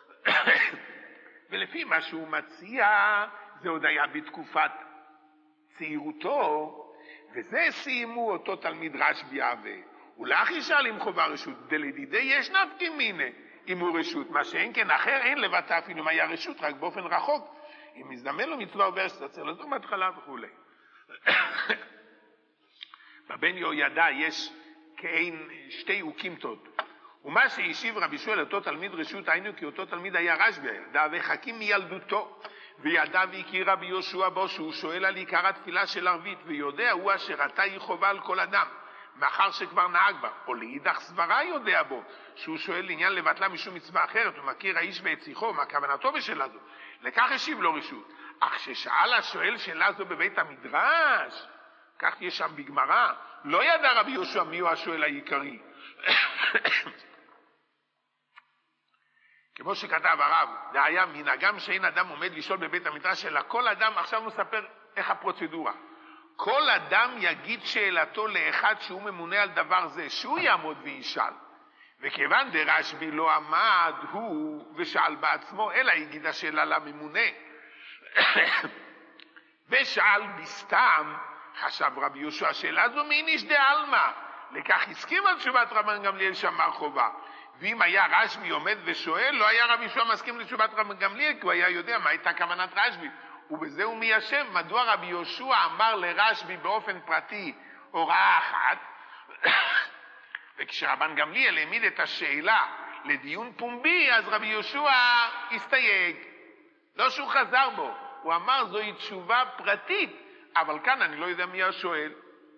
ולפי מה שהוא מציע, זה עוד היה בתקופת צעירותו, וזה סיימו אותו תלמיד רשב"י יהווה. ולאח ישאל אם חובה רשות, דלדידי יש נפקא מינה אם הוא רשות, מה שאין כן אחר אין לבטא אפילו אם היה רשות, רק באופן רחוק, אם מזדמן לו מצווה עוברת שתצר לזו מההתחלה וכו'. בבן יהוידע יש כאין שתי אוקימתות, ומה שהשיב רבי שמואל אותו תלמיד רשות, היינו כי אותו תלמיד היה רשב"י, ידע וחכים מילדותו, וידע והכיר רבי יהושע בו שהוא שואל על עיקר התפילה של ערבית, ויודע הוא אשר עתה היא חובה על כל אדם, מאחר שכבר נהג בה, או לאידך סברה יודע בו, שהוא שואל לעניין לבטלה משום מצווה אחרת, ומכיר האיש והציחו, מה כוונתו בשאלה זו, לכך השיב לו רשות. אך ששאל השואל שאלה זו בבית המדרש, כך יש שם בגמרא, לא ידע רבי יהושע מי הוא השואל העיקרי. כמו שכתב הרב, זה היה מנהגם שאין אדם עומד לשאול בבית המדרש, אלא כל אדם, עכשיו הוא מספר איך הפרוצדורה. כל אדם יגיד שאלתו לאחד שהוא ממונה על דבר זה, שהוא יעמוד וישאל. וכיוון דרשב"י לא עמד הוא ושאל בעצמו, אלא יגיד השאלה לממונה. ושאל בסתם, חשב רבי יהושע, השאלה זו מאיניש דעלמא, לכך הסכים על תשובת רבן גמליאל שאמר חובה. ואם היה רשב"י עומד ושואל, לא היה רבי יהושע מסכים לתשובת רבן גמליאל, כי הוא היה יודע מה הייתה כוונת רשב"י. ובזה הוא מיישב מדוע רבי יהושע אמר לרשב"י באופן פרטי הוראה אחת, וכשרבן גמליאל העמיד את השאלה לדיון פומבי, אז רבי יהושע הסתייג. לא שהוא חזר בו, הוא אמר זוהי תשובה פרטית, אבל כאן אני לא יודע מי השואל.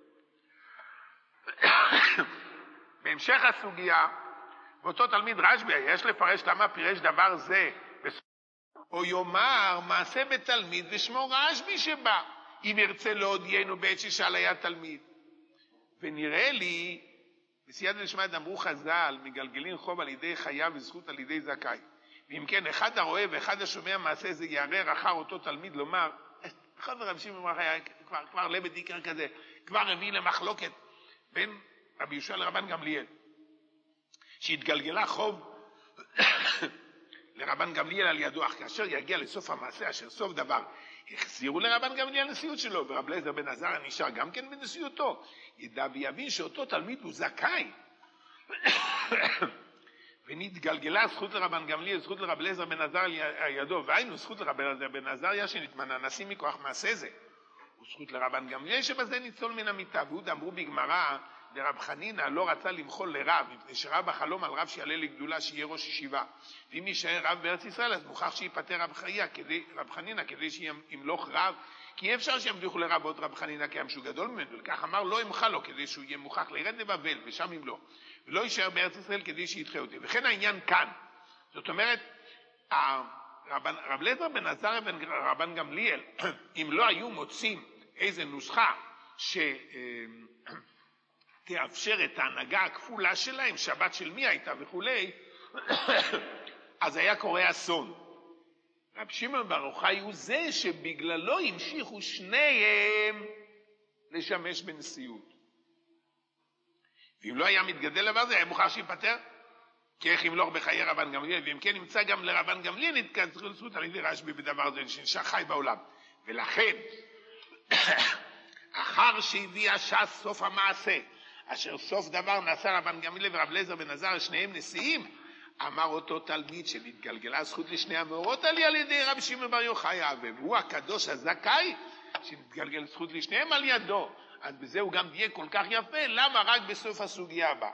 בהמשך הסוגיה, ואותו תלמיד רשב"י, יש לפרש למה פירש דבר זה, או יאמר מעשה בתלמיד ושמו רשב"י שבא, אם ירצה להודיענו בעת ששאל היה תלמיד. ונראה לי, בסייעתא דשמיא אמרו חז"ל, מגלגלין חוב על ידי חייב וזכות על ידי זכאי. ואם כן, אחד הרואה ואחד השומע מעשה זה יערער אחר אותו תלמיד לומר, אחד רבי שמעון היה כבר לבד עיקר כזה, כבר הביא למחלוקת בין רבי יהושע לרבן גמליאל, שהתגלגלה חוב לרבן גמליאל על ידו, אך כאשר יגיע לסוף המעשה אשר סוף דבר, החזירו לרבן גמליאל נשיאות שלו, ורב אליעזר בן עזריה נשאר גם כן בנשיאותו, ידע ויבין שאותו תלמיד הוא זכאי. ונתגלגלה זכות לרבן גמליאל, זכות לרב אליעזר בן עזריה על ידו, והיינו זכות לרב אליעזר בן עזריה שנתמנה נשיא מכוח מעשה זה, וזכות לרבן גמליאל שבזה ניצול מן המיטה. ועוד אמרו בגמרא, לרב חנינא לא רצה למחול לרב, מפני שרב החלום על רב שיעלה לגדולה שיהיה ראש ישיבה, ואם יישאר רב בארץ ישראל אז מוכרח שיפטר רב חנינא כדי שימלוך רב, כי אי אפשר שימליכו לרב עוד רב חנינא קיים שהוא גדול ממנו, ולכך אמר לא ימחה לו כדי שהוא יהיה מוכרח לירד לבבל ושם ימלוך, ולא יישאר בארץ ישראל כדי שידחה אותי. וכן העניין כאן, זאת אומרת רב אליעזר בן עזריה ורבן גמליאל, אם לא היו מוצאים איזה נוסחה תאפשר את ההנהגה הכפולה שלהם, שבת של מי הייתה וכולי, אז היה קורה אסון. רב שמעון בר יוחאי הוא זה שבגללו המשיכו שניהם לשמש בנשיאות. ואם לא היה מתגדל דבר זה, היה מוכרח שיפטר, כי איך ימלוך בחיי רבן גמליאל, ואם כן נמצא גם לרבן גמליאל התקצרות על ידי רשב"י בדבר זה, שנשאר חי בעולם. ולכן, אחר שהביאה ש"ס סוף המעשה, אשר סוף דבר נעשה רבן גמליאל ורב אליעזר בן עזריה שניהם נשיאים, אמר אותו תלמיד שנתגלגלה זכות לשני המאורות על ידי רבי שמעון בר יוחאי, והוא הקדוש הזכאי שנתגלגל זכות לשניהם על ידו. אז בזה הוא גם יהיה כל כך יפה, למה רק בסוף הסוגיה הבאה?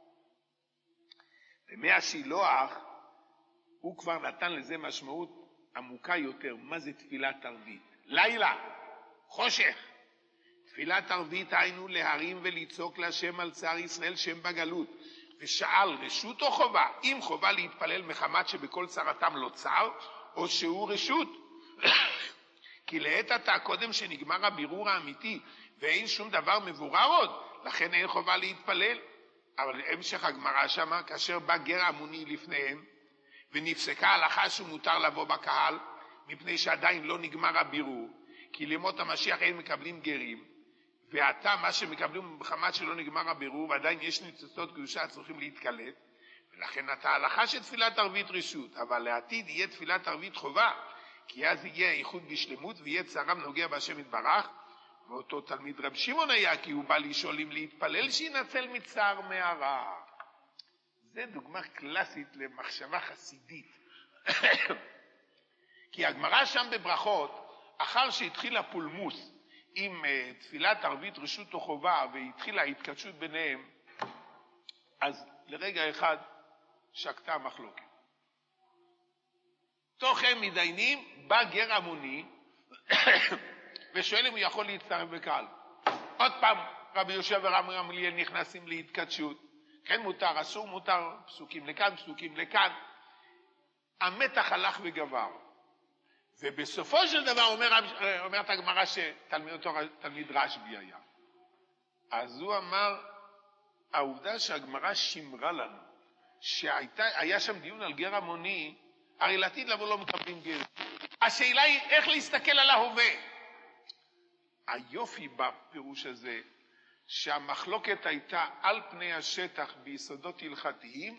במי השילוח הוא כבר נתן לזה משמעות עמוקה יותר. מה זה תפילת ערבית? לילה, חושך. תפילת ערבית היינו להרים ולצעוק להשם על צער ישראל שם בגלות, ושאל רשות או חובה, אם חובה להתפלל מחמת שבכל צרתם לא צער, או שהוא רשות. כי לעת עתה קודם שנגמר הבירור האמיתי ואין שום דבר מבורר עוד, לכן אין חובה להתפלל. אבל המשך הגמרא שמה, כאשר בא גר המוני לפניהם ונפסקה ההלכה שהוא מותר לבוא בקהל, מפני שעדיין לא נגמר הבירור, כי לימות המשיח אין מקבלים גרים, ועתה מה שמקבלים בחמת שלא נגמר הבירור ועדיין יש ניצוצות קדושה צריכים להתקלט, ולכן אתה ההלכה של תפילת ערבית רשות, אבל לעתיד יהיה תפילת ערבית חובה, כי אז יהיה איחוד בשלמות ויהיה צערם נוגע בהשם יתברך. ואותו תלמיד רב שמעון היה, כי הוא בא לשאול אם להתפלל שינצל מצער מהרע. זה דוגמה קלאסית למחשבה חסידית. כי הגמרא שם בברכות, אחר שהתחילה פולמוס עם תפילת ערבית רשות או חובה והתחילה ההתקדשות ביניהם, אז לרגע אחד שקטה המחלוקת. תוך הם מתדיינים, בא גר המוני ושואל אם הוא יכול להצטרף בקהל. עוד פעם רבי יהושע ורב גמליאל נכנסים להתקדשות, כן מותר, אסור מותר, פסוקים לכאן, פסוקים לכאן. המתח הלך וגבר, ובסופו של דבר אומרת הגמרא שתלמיד רשב"י היה. אז הוא אמר, העובדה שהגמרא שמרה לנו שהיה שם דיון על גר המוני, הרי לעתיד לבוא לא מקבלים גר. השאלה היא איך להסתכל על ההווה. היופי בפירוש הזה שהמחלוקת הייתה על פני השטח ביסודות הלכתיים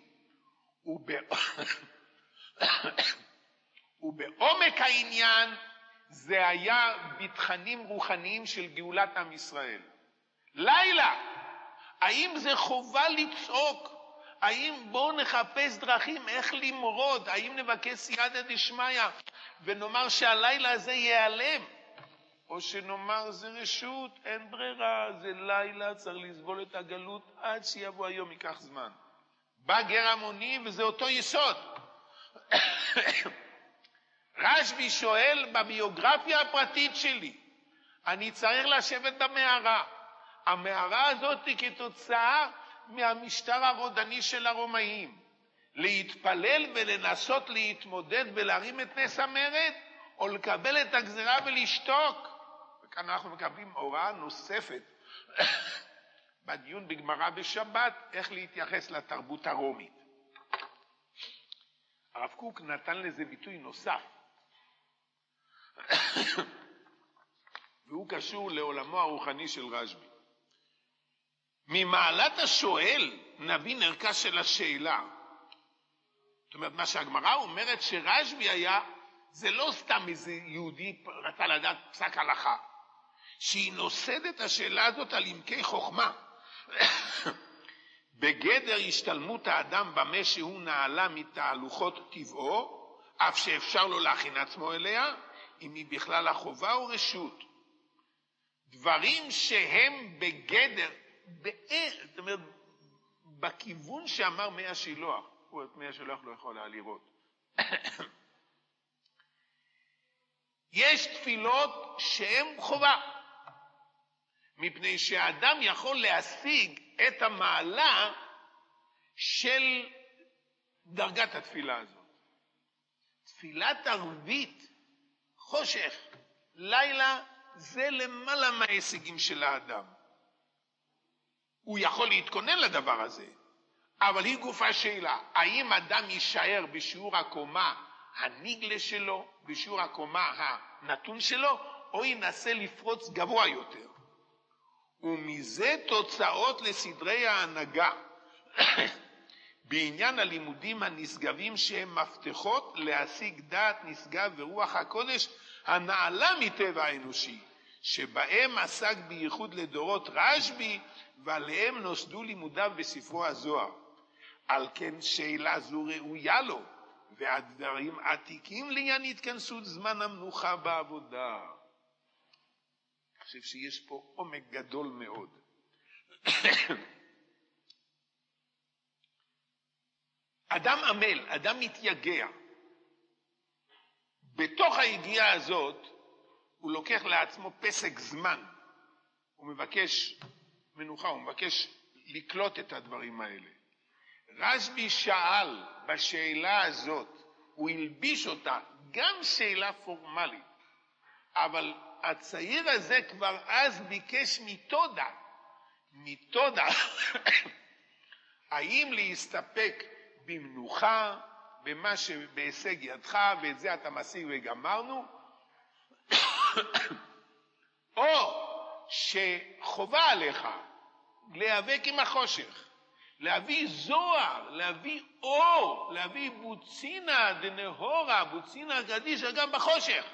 ובעומק העניין זה היה בתכנים רוחניים של גאולת עם ישראל. לילה, האם זה חובה לצעוק האם בואו נחפש דרכים איך למרוד, האם נבקש סייעתא דשמיא ונאמר שהלילה הזה ייעלם, או שנאמר זה רשות, אין ברירה, זה לילה, צריך לסבול את הגלות עד שיבוא היום, ייקח זמן. בא גר המוני וזה אותו יסוד. רשב"י שואל בביוגרפיה הפרטית שלי, אני צריך לשבת במערה. המערה הזאת היא כתוצאה מהמשטר הרודני של הרומאים. להתפלל ולנסות להתמודד ולהרים את נס המרד, או לקבל את הגזרה ולשתוק. וכאן אנחנו מקבלים הוראה נוספת בדיון בגמרא בשבת, איך להתייחס לתרבות הרומית. הרב קוק נתן לזה ביטוי נוסף, והוא קשור לעולמו הרוחני של רשב"י. ממעלת השואל נבין ערכה של השאלה. זאת אומרת, מה שהגמרא אומרת שרשב"י היה, זה לא סתם איזה יהודי רצה לדעת פסק הלכה, שהיא נוסדת השאלה הזאת על עמקי חוכמה. בגדר השתלמות האדם במה שהוא נעלה מתהלוכות טבעו, אף שאפשר לו להכין עצמו אליה, אם היא בכלל החובה או רשות. דברים שהם בגדר, זאת אומרת, בכיוון שאמר מי השילוח, הוא את מי השילוח לא יכול היה לראות. יש תפילות שהן חובה, מפני שהאדם יכול להשיג את המעלה של דרגת התפילה הזאת. תפילת ערבית, חושך, לילה, זה למעלה מההישגים של האדם. הוא יכול להתכונן לדבר הזה, אבל היא גופה שאלה, האם אדם יישאר בשיעור הקומה הנגלה שלו, בשיעור הקומה הנתון שלו, או ינסה לפרוץ גבוה יותר. ומזה תוצאות לסדרי ההנהגה בעניין הלימודים הנשגבים שהם מפתחות להשיג דעת נשגב ורוח הקודש הנעלה מטבע האנושי, שבהם עסק בייחוד לדורות רשב"י, ועליהם נוסדו לימודיו בספרו הזוהר. על כן שאלה זו ראויה לו, והדברים עתיקים לעניין התכנסות זמן המנוחה בעבודה. אני חושב שיש פה עומק גדול מאוד. אדם עמל, אדם מתייגע. בתוך היגיעה הזאת הוא לוקח לעצמו פסק זמן. הוא מבקש מנוחה, הוא מבקש לקלוט את הדברים האלה. רשב"י שאל בשאלה הזאת, הוא הלביש אותה, גם שאלה פורמלית, אבל הצעיר הזה כבר אז ביקש מתודה, האם להסתפק במנוחה, במה שבהישג ידך, ואת זה אתה משיג וגמרנו, או שחובה עליך להיאבק עם החושך, להביא זוהר, להביא אור, להביא בוצינה דנהורה, בוצינה גדישה גם בחושך.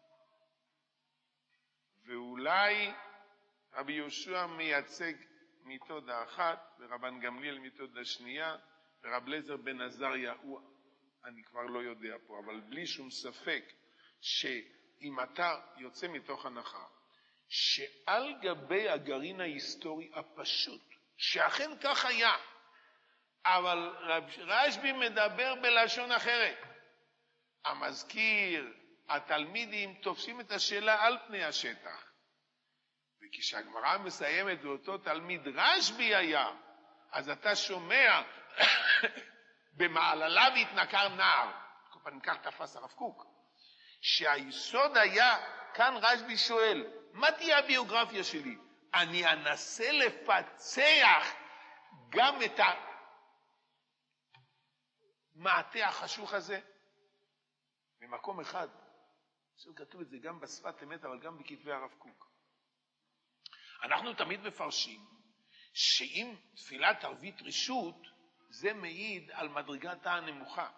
ואולי רבי יהושע מייצג מתודה אחת, ורבן גמליאל מתודה שנייה, ורב אליעזר בן עזריה, אני כבר לא יודע פה, אבל בלי שום ספק שאם אתה יוצא מתוך הנחה, שעל גבי הגרעין ההיסטורי הפשוט, שאכן כך היה, אבל רשב"י מדבר בלשון אחרת. המזכיר, התלמידים תופסים את השאלה על פני השטח. וכשהגמרא מסיימת ואותו תלמיד רשב"י היה, אז אתה שומע במעלליו התנכר נער. כל פעם כך תפס הרב קוק. שהיסוד היה, כאן רשב"י שואל, מה תהיה הביוגרפיה שלי? אני אנסה לפצח גם את המעטה החשוך הזה במקום אחד. כתוב את זה גם בשפת אמת, אבל גם בכתבי הרב קוק. אנחנו תמיד מפרשים שאם תפילת ערבית רשות, זה מעיד על מדרגתה הנמוכה.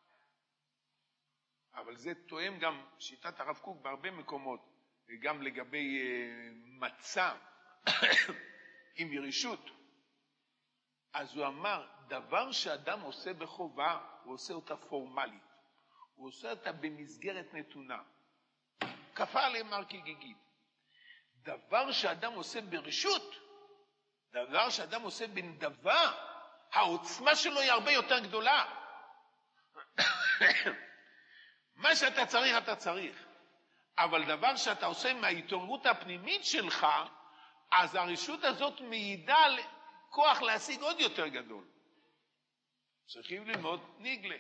אבל זה תואם גם שיטת הרב קוק בהרבה מקומות, גם לגבי מצה עם ירישות. אז הוא אמר, דבר שאדם עושה בחובה, הוא עושה אותה פורמלית. הוא עושה אותה במסגרת נתונה. כפה עליהם מר כגיגית. דבר שאדם עושה ברשות, דבר שאדם עושה בנדבה, העוצמה שלו היא הרבה יותר גדולה. מה שאתה צריך, אתה צריך. אבל דבר שאתה עושה מההתעוררות הפנימית שלך, אז הרשות הזאת מעידה על כוח להשיג עוד יותר גדול. צריכים ללמוד ניגלה.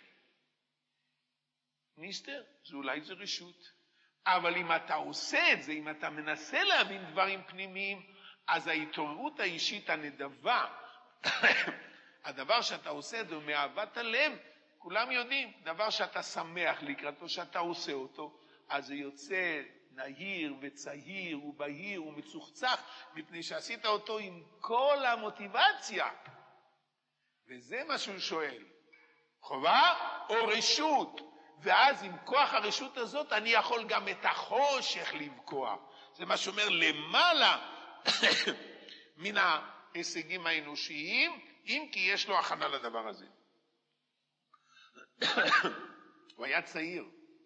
ניסטר, זה אולי זה רשות. אבל אם אתה עושה את זה, אם אתה מנסה להבין דברים פנימיים, אז ההתעוררות האישית הנדבה, הדבר שאתה עושה זה מאהבת הלב, כולם יודעים, דבר שאתה שמח לקראתו, שאתה עושה אותו, אז זה יוצא נהיר וצהיר ובהיר ומצוחצח, מפני שעשית אותו עם כל המוטיבציה. וזה מה שהוא שואל, חובה או רשות? ואז עם כוח הרשות הזאת אני יכול גם את החושך לבקוע. זה מה שאומר למעלה מן ההישגים האנושיים, אם כי יש לו הכנה לדבר הזה. הוא היה צעיר,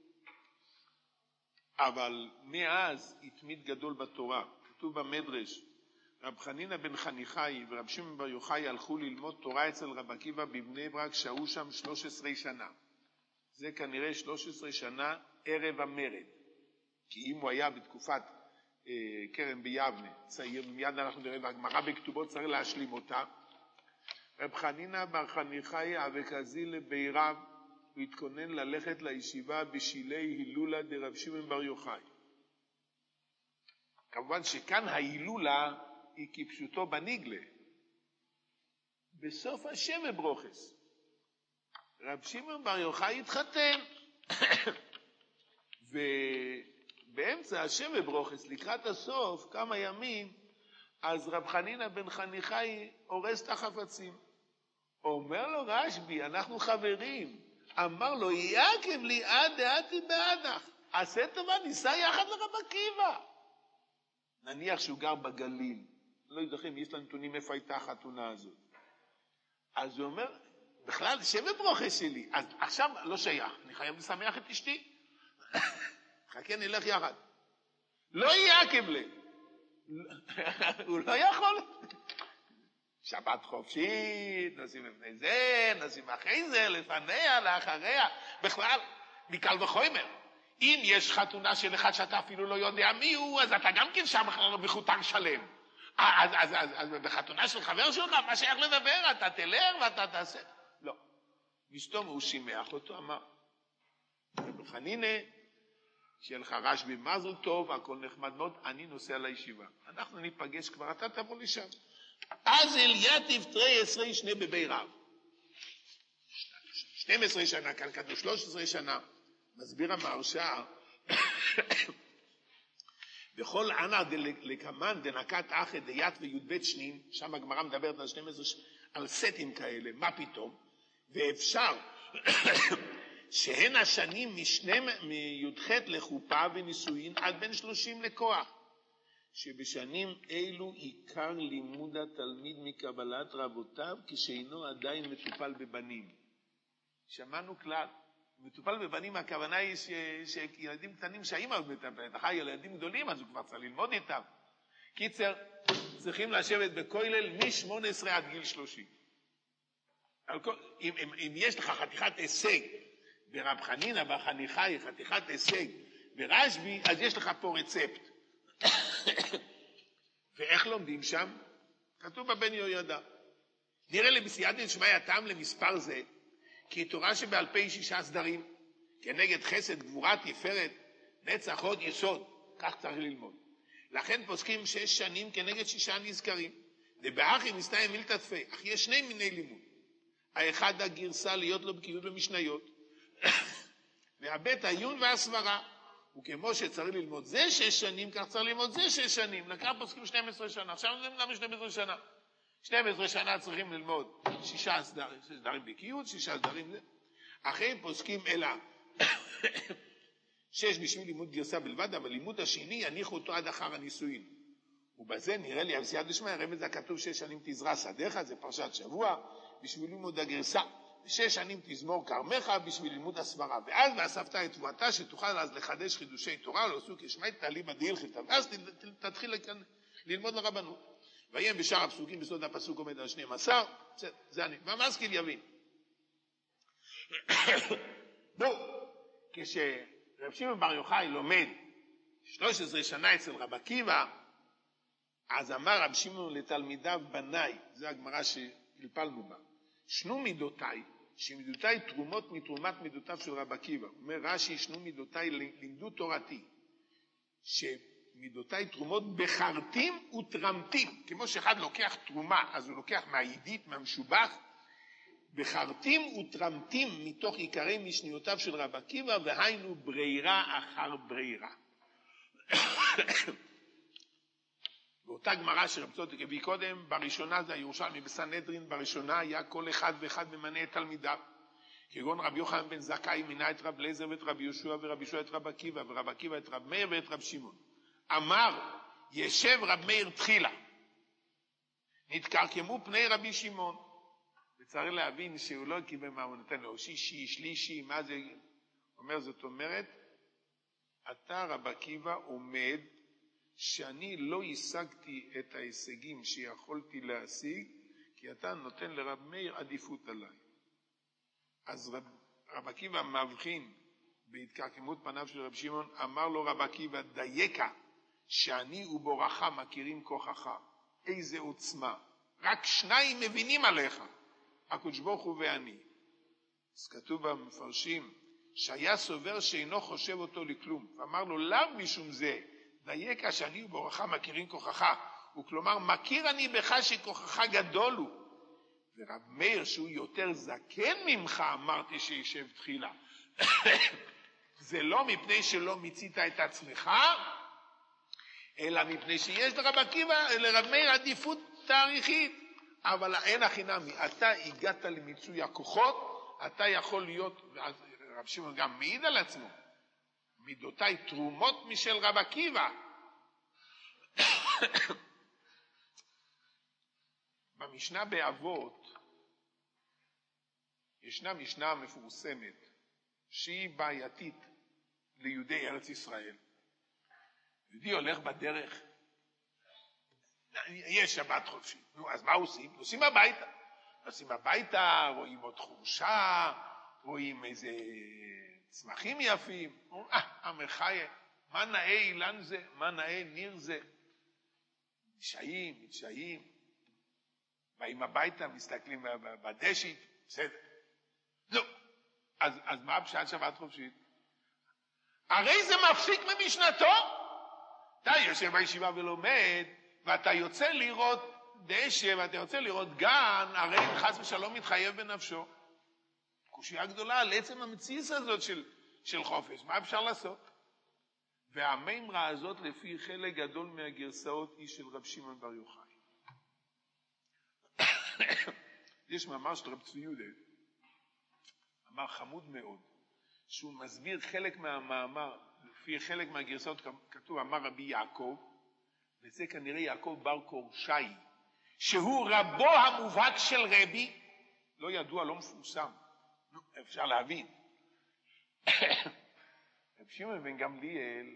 אבל מאז התמיד גדול בתורה. כתוב במדרש, רב חנינא בן חניכאי ורב שמעון בר יוחאי הלכו ללמוד תורה אצל רב עקיבא בבני ברק, שהו שם 13 שנה. זה כנראה 13 שנה ערב המרד. כי אם הוא היה בתקופת כרם ביבנה, צעיר, מיד אנחנו נראה, והגמרא בכתובות צריך להשלים אותה. רב חנינא בר חניכאי אבקזי לבירב, הוא התכונן ללכת לישיבה בשילי הילולה דרב שמעון בר יוחאי. כמובן שכאן ההילולה היא כפשוטו בניגלה. בסוף השם ברוכס. רב שמעון בר יוחאי התחתן. ובאמצע השם ברוכס, לקראת הסוף, כמה ימים, אז רב חנינא בן חניכאי הורס את החפצים. אומר לו רשב"י, אנחנו חברים. אמר לו, יקם לי עד דעתי בעדך. עשה טובה, ניסע יחד לרב עקיבא. נניח שהוא גר בגליל. לא יודעים, יש לנו נתונים איפה הייתה החתונה הזאת. אז הוא אומר, בכלל, שם ברוכס שלי. אז עכשיו לא שייך, אני חייב לשמח את אשתי. חכה, נלך יחד. לא יקם לי. הוא לא יכול. שבת חופשית, נוסעים לפני זה, נוסעים אחרי זה, לפניה, לאחריה. בכלל, מקל וחומר. אם יש חתונה של אחד שאתה אפילו לא יודע מי הוא, אז אתה גם כן שם בחוטר שלם. אז בחתונה של חבר שלך, מה שייך לדבר? אתה תלך ואתה תעשה. לא. מסתום הוא שימח אותו, אמר, רב חנינא, שיהיה לך רשב"י מזל טוב, הכל נחמד מאוד, אני נוסע לישיבה. אנחנו ניפגש כבר, אתה תבוא לשם. אז אל יתיב תרי 20 שנה בבי רב. 12 שנה, כאן כתוב 13 שנה. מסביר המהרש"א, בכל ענא דלקמן דנקת אחת דיית וי"ב שנין, שם הגמרא מדברת על 12, על סטים כאלה, מה פתאום? ואפשר שהן השנים מי"ח לחופה ונישואין עד בין 30 לכוח. שבשנים אלו עיקר לימוד התלמיד מקבלת רבותיו כשאינו עדיין מטופל בבנים. שמענו כלל, מטופל בבנים הכוונה היא שילדים קטנים שהאימא מטפלת, אחרי ילדים גדולים אז הוא כבר צריך ללמוד איתם. קיצר, צריכים לשבת בכולל מ-18 עד גיל 30. אם יש לך חתיכת הישג ברב חנינא בר חניכאי, חתיכת הישג ברשב"י, אז יש לך פה רצפט. ואיך לומדים שם? כתוב בבן יהוידע. נראה לי בסייעתא דשמיא הטעם למספר זה, כי תורה שבעל פה 6 סדרים, כנגד חסד, גבורה, תפארת, נצח, הוד, יסוד, כך צריך ללמוד. לכן פוסקים 6 שנים כנגד 6 נזכרים. דבאחי מסתיים מילתא תפי, אך יש 2 מיני לימוד. האחד הגרסה להיות לו בקיאות במשניות, והבית העיון והסברה. וכמו שצריך ללמוד זה 6 שנים, כך צריך ללמוד זה 6 שנים. לקרא פוסקים 12 שנה. עכשיו למה 12 שנה? 12 שנה צריכים ללמוד 6 סדרים בקיאות, 6 סדרים זה. אחרי פוסקים אלא 6 בשביל לימוד גרסה בלבד, אבל לימוד השני יניחו אותו עד אחר הנישואין. ובזה נראה לי, על סייד דשמיא, הרמז הכתוב 6 שנים תזרע שדיך, זה פרשת שבוע, בשביל לימוד הגרסה. 6 שנים תזמור כרמך בשביל לימוד הסברה. ואז ואספת את תבואתה, שתוכל אז לחדש חידושי תורה, לעשו כשמי תעלי בדילכתא. ואז תתחיל ללמוד לרבנות. ויהיה בשאר הפסוקים, בסוד הפסוק עומד על 12, זה אני. והמשכיל יבין. כשרב שמעון בר יוחאי לומד 13 שנה אצל רב עקיבא, אז אמר רב שמעון לתלמידיו בניי, זו הגמרא שהלפלנו בה, שנו מידותיי, שמידותיי תרומות מתרומת מידותיו של רב עקיבא. אומר רש"י, שנו מידותיי לימדו תורתי, שמידותיי תרומות בחרטים ותרמתים, כמו שאחד לוקח תרומה, אז הוא לוקח מהידית, מהמשובח, בחרטים ותרמתים מתוך עיקרי משניותיו של רב עקיבא, והיינו ברירה אחר ברירה. באותה גמרא שרב צודק הביא קודם, בראשונה זה הירושלמי בסנהדרין, בראשונה היה כל אחד ואחד ממנה את תלמידיו. כגון רבי יוחנן בן זכאי מינה את רב אליעזר ואת רבי יהושע, ורבי יהושע את רב עקיבא, ורב עקיבא את רב מאיר ואת רב שמעון. אמר, ישב רב מאיר תחילה, נתקרקמו פני רבי שמעון. וצריך להבין שהוא לא קיבל מה הוא נותן לו, שישי, שלישי, מה זה? אומר, זאת אומרת, אתה רב עקיבא עומד שאני לא השגתי את ההישגים שיכולתי להשיג, כי אתה נותן לרב מאיר עדיפות עליי. אז רב עקיבא מבחין בהתקרקמות פניו של רב שמעון, אמר לו רב עקיבא, דייקה, שאני ובורחה מכירים כוחך. איזה עוצמה. רק 2 מבינים עליך, הקדוש ברוך הוא ואני. אז כתוב במפרשים, שהיה סובר שאינו חושב אותו לכלום. ואמר לו, לאו משום זה, דייקה שאני ובורחה מכירים כוחך. וכלומר, מכיר אני בך שכוחך גדול הוא. ורב מאיר, שהוא יותר זקן ממך, אמרתי שישב תחילה. זה לא מפני שלא מיצית את עצמך, אלא מפני שיש לרב עקיבא, לרב מאיר עדיפות תאריכית. אבל אין החינמי, אתה הגעת למיצוי הכוחות, אתה יכול להיות, רב שמעון גם מעיד על עצמו, מידותיי תרומות משל רב עקיבא. במשנה באבות, ישנה משנה מפורסמת, שהיא בעייתית ליהודי ארץ ישראל. יהודי הולך בדרך, יש שבת חופשי. נו, אז מה עושים? נוסעים הביתה. נוסעים הביתה, רואים עוד חורשה, רואים איזה צמחים יפים. המחיה, מה נאה אילן זה? מה נאה ניר זה? מתשעים. באים הביתה, מסתכלים בדשית, בסדר. נו, אז מה בשעת שבת חופשית? הרי זה מפסיק ממשנתו. אתה יושב בישיבה ולומד, ואתה יוצא לראות דשא, ואתה יוצא לראות גן, הרי חס ושלום מתחייב בנפשו. קושיה גדולה על עצם המציאות הזאת של חופש. מה אפשר לעשות? והמימרה הזאת, לפי חלק גדול מהגרסאות, היא של רב שמעון בר יוחאי. יש מאמר של רב צבי יהודה, מאמר חמוד מאוד, שהוא מסביר חלק מהמאמר, לפי חלק מהגרסאות כתוב, אמר רבי יעקב, וזה כנראה יעקב בר קורשי, שהוא רבו המובהק של רבי, לא ידוע, לא מפורסם, אפשר להבין. רב שמעון בן גמליאל,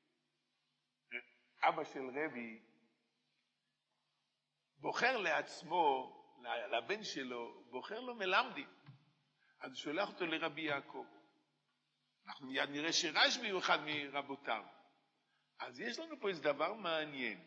אבא של רבי, בוחר לעצמו, לבן שלו, בוחר לו מלמדים. אז שולח אותו לרבי יעקב. אנחנו מיד נראה שרשב"י הוא אחד מרבותיו. אז יש לנו פה איזה דבר מעניין.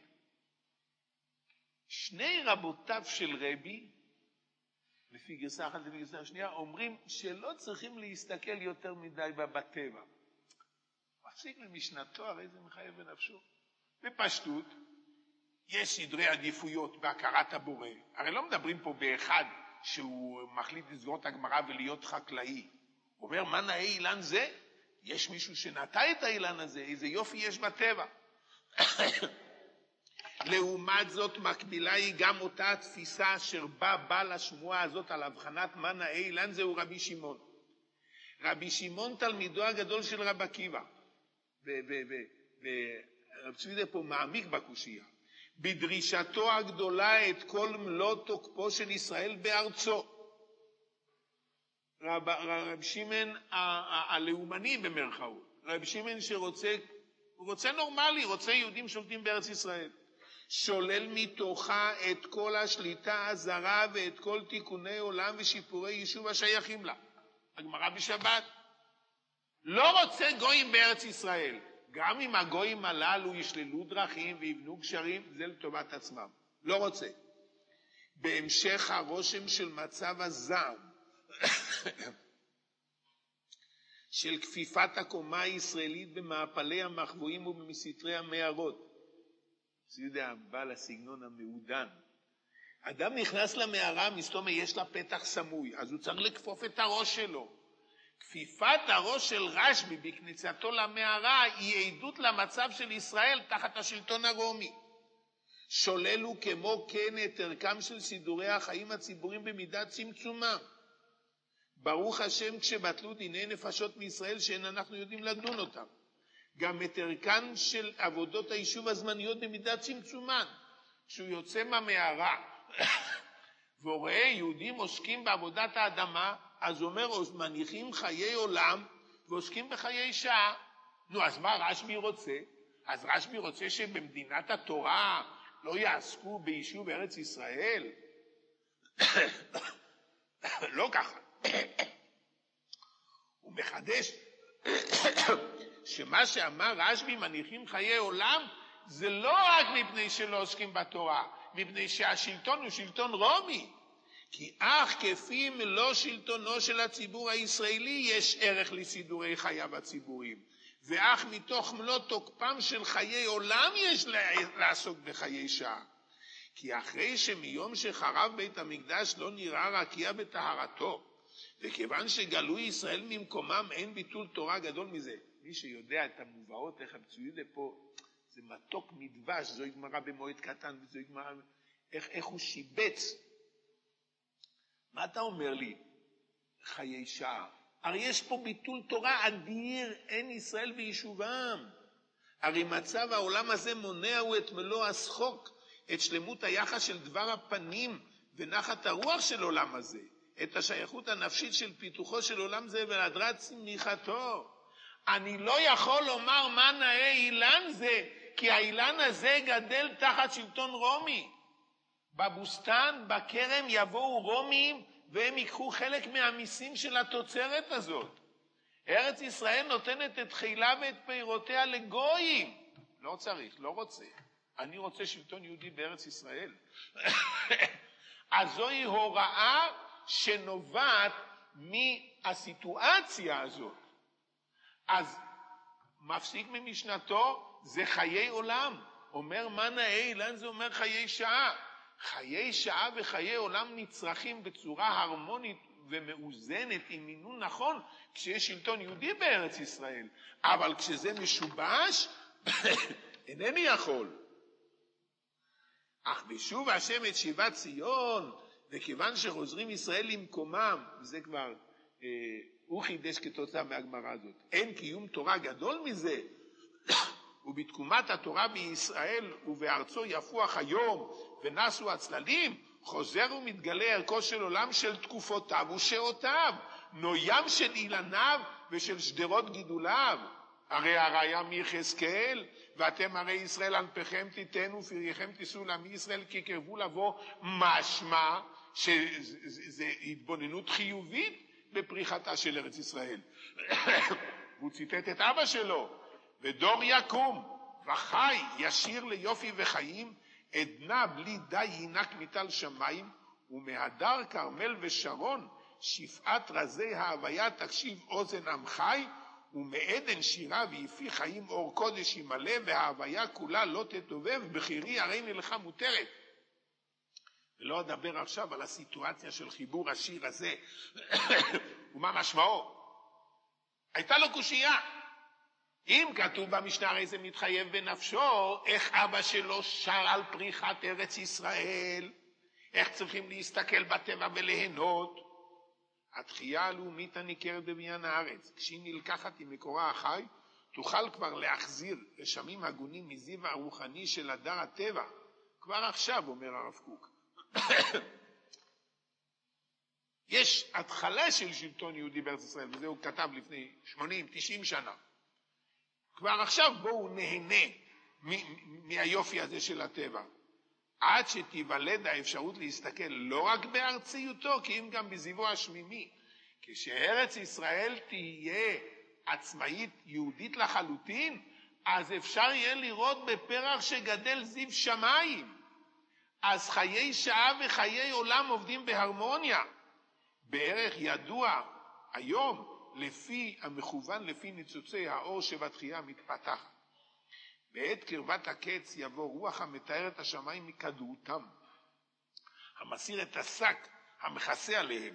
2 רבותיו של רבי, לפי גרסה אחת ולפי גרסה השנייה, אומרים שלא צריכים להסתכל יותר מדי בטבע. מפסיק למשנתו, הרי זה מחייב בנפשו. בפשטות, יש סדרי עדיפויות בהכרת הבורא. הרי לא מדברים פה באחד שהוא מחליט לסגור את הגמרא ולהיות חקלאי. הוא אומר, מה נאה אילן זה? יש מישהו שנטע את האילן הזה, איזה יופי יש בטבע. לעומת זאת מקבילה היא גם אותה תפיסה אשר בא לשמועה הזאת על הבחנת מה נאה אילן, זהו רבי שמעון. רבי שמעון תלמידו הגדול של רב עקיבא. ורב צבי יהודה פה מעמיק בקושיה. בדרישתו הגדולה את כל מלוא תוקפו של ישראל בארצו. רב שמעון הלאומני במרכאות, רב שמעון רוצה נורמלי, רוצה יהודים שולטים בארץ ישראל. שולל מתוכה את כל השליטה הזרה ואת כל תיקוני עולם ושיפורי יישוב השייכים לה. הגמרא בשבת. לא רוצה גויים בארץ ישראל. גם אם הגויים הללו ישללו דרכים ויבנו גשרים, זה לטובת עצמם. לא רוצה. בהמשך הרושם של מצב הזעם, של כפיפת הקומה הישראלית במעפלי המחבואים ובמסתרי המערות. זה יודע, בעל הסגנון המעודן. אדם נכנס למערה, מסתום יש לה פתח סמוי, אז הוא צריך לכפוף את הראש שלו. כפיפת הראש של רשב"י בכניסתו למערה היא עדות למצב של ישראל תחת השלטון הרומי. שולל הוא כמו כן את ערכם של סידורי החיים הציבוריים במידת צמצומם. ברוך השם כשבטלו דיני נפשות מישראל שאין אנחנו יודעים לדון אותם. גם את ערכן של עבודות היישוב הזמניות במידת צמצומן. כשהוא יוצא מהמערה ורואה יהודים עוסקים בעבודת האדמה, אז הוא אומר, מניחים חיי עולם ועוסקים בחיי שעה. נו, אז מה רשב"י רוצה? אז רשב"י רוצה שבמדינת התורה לא יעסקו ביישוב ארץ ישראל? לא ככה. הוא מחדש שמה שאמר רשב"י מניחים חיי עולם זה לא רק מפני שלא עוסקים בתורה, מפני שהשלטון הוא שלטון רומי. כי אך כפי מלוא שלטונו של הציבור הישראלי יש ערך לסידורי חייו הציבוריים, ואך מתוך מלוא תוקפם של חיי עולם יש לעסוק בחיי שעה. כי אחרי שמיום שחרב בית המקדש לא נראה רקיע בטהרתו, וכיוון שגלו ישראל ממקומם אין ביטול תורה גדול מזה. מי שיודע את המובאות איך המצויים לפה, זה מתוק מדבש, זו גמרא במועד קטן, וזו גמרא, איך הוא שיבץ. מה אתה אומר לי? חיי שעה. הרי יש פה ביטול תורה אדיר, אין ישראל ביישובם. הרי מצב העולם הזה מונע הוא את מלוא השחוק, את שלמות היחס של דבר הפנים ונחת הרוח של עולם הזה, את השייכות הנפשית של פיתוחו של עולם זה ולהדרת צמיחתו. אני לא יכול לומר מה נאה אילן זה, כי האילן הזה גדל תחת שלטון רומי. בבוסתן, בכרם יבואו רומים והם ייקחו חלק מהמיסים של התוצרת הזאת. ארץ ישראל נותנת את חילה ואת פירותיה לגויים. לא צריך, לא רוצה. אני רוצה שלטון יהודי בארץ ישראל. אז זוהי הוראה שנובעת מהסיטואציה הזאת. אז מפסיק ממשנתו זה חיי עולם. אומר מה נאה אילן זה אומר חיי שעה. חיי שעה וחיי עולם נצרכים בצורה הרמונית ומאוזנת עם מינון נכון כשיש שלטון יהודי בארץ ישראל. אבל כשזה משובש, אינני יכול. אך בשוב השם את שיבת ציון, וכיוון שחוזרים ישראל למקומם, וזה כבר הוא חידש כתוצאה מהגמרא הזאת, אין קיום תורה גדול מזה, ובתקומת התורה בישראל ובארצו יפוח היום ונסו הצללים, חוזר ומתגלה ערכו של עולם של תקופותיו ושעותיו, נוים של אילניו ושל שדרות גידוליו. הרי הראיה מיחזקאל, ואתם הרי ישראל ענפיכם תיתנו ופרייכם תישאו לעמי ישראל כי קרבו לבוא, משמע שזה התבוננות חיובית בפריחתה של ארץ ישראל. הוא ציטט את אבא שלו, ודור יקום וחי ישיר ליופי וחיים, עדנה בלי די ינק מטל שמיים, ומהדר כרמל ושרון שפעת רזי ההוויה תקשיב אוזן עמחי, ומעדן שירה ויפי חיים אור קודש ימלא, וההוויה כולה לא תטובב, בחירי הרי נלך מותרת. ולא אדבר עכשיו על הסיטואציה של חיבור השיר הזה ומה משמעו. הייתה לו קושייה, אם כתוב במשנה הרי זה מתחייב בנפשו, איך אבא שלו שר על פריחת ארץ ישראל, איך צריכים להסתכל בטבע וליהנות. התחייה הלאומית הניכרת בבניין הארץ, כשהיא נלקחת עם מקורה החי, תוכל כבר להחזיר רשמים הגונים מזיו הרוחני של הדר הטבע, כבר עכשיו, אומר הרב קוק, יש התחלה של שלטון יהודי בארץ ישראל, וזה הוא כתב לפני 80-90 שנה. כבר עכשיו בואו נהנה מהיופי הזה של הטבע, עד שתיוולד האפשרות להסתכל לא רק בארציותו, כי אם גם בזיוו השמימי. כשארץ ישראל תהיה עצמאית יהודית לחלוטין, אז אפשר יהיה לראות בפרח שגדל זיו שמיים. אז חיי שעה וחיי עולם עובדים בהרמוניה. בערך ידוע היום לפי המכוון לפי ניצוצי האור שבתחייה מתפתחת. בעת קרבת הקץ יבוא רוח המתאר את השמיים מקדרותם, המסיר את השק המכסה עליהם,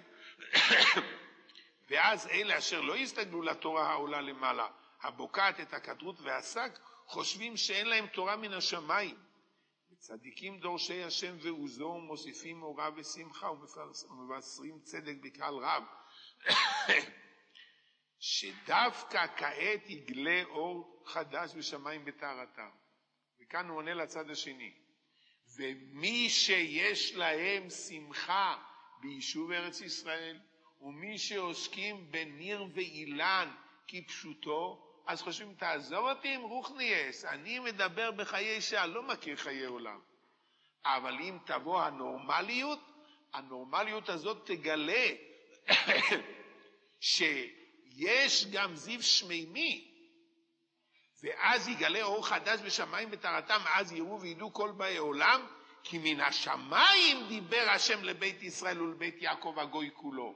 ואז אלה אשר לא יסתגלו לתורה העולה למעלה, הבוקעת את הקדרות והשק, חושבים שאין להם תורה מן השמיים. צדיקים דורשי השם ועוזו, מוסיפים אורה ושמחה ומבשרים צדק בקהל רב, שדווקא כעת יגלה אור חדש בשמיים בטהרתם. וכאן הוא עונה לצד השני, ומי שיש להם שמחה ביישוב ארץ ישראל, ומי שעוסקים בניר ואילן כפשוטו, אז חושבים, תעזוב אותי עם רוחניאס, אני מדבר בחיי שעה, לא מכיר חיי עולם. אבל אם תבוא הנורמליות הזאת תגלה שיש גם זיו שמימי, ואז יגלה אור חדש בשמיים בטהרתם, אז יראו וידעו כל באי עולם, כי מן השמיים דיבר השם לבית ישראל ולבית יעקב הגוי כולו.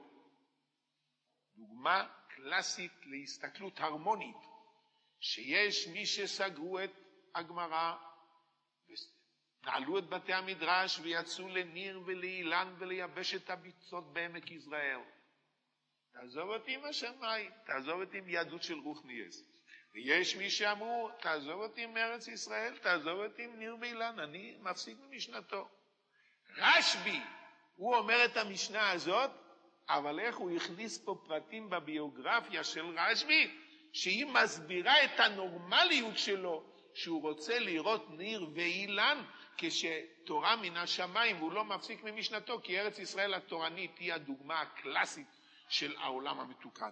דוגמה קלאסית להסתכלות הרמונית, שיש מי שסגרו את הגמרא, נעלו את בתי המדרש ויצאו לניר ולאילן ולייבש את הביצות בעמק יזרעאל. תעזוב אותי עם השמיים, תעזוב אותי עם יהדות של רוחניאס. ויש מי שאמרו, תעזוב אותי עם ארץ ישראל, תעזוב אותי עם ניר ואילן, אני מפסיק ממשנתו. רשב"י, הוא אומר את המשנה הזאת, אבל איך הוא הכניס פה פרטים בביוגרפיה של רשב"י, שהיא מסבירה את הנורמליות שלו, שהוא רוצה לראות ניר ואילן כשתורה מן השמיים, והוא לא מפסיק ממשנתו, כי ארץ ישראל התורנית היא הדוגמה הקלאסית של העולם המתוקן.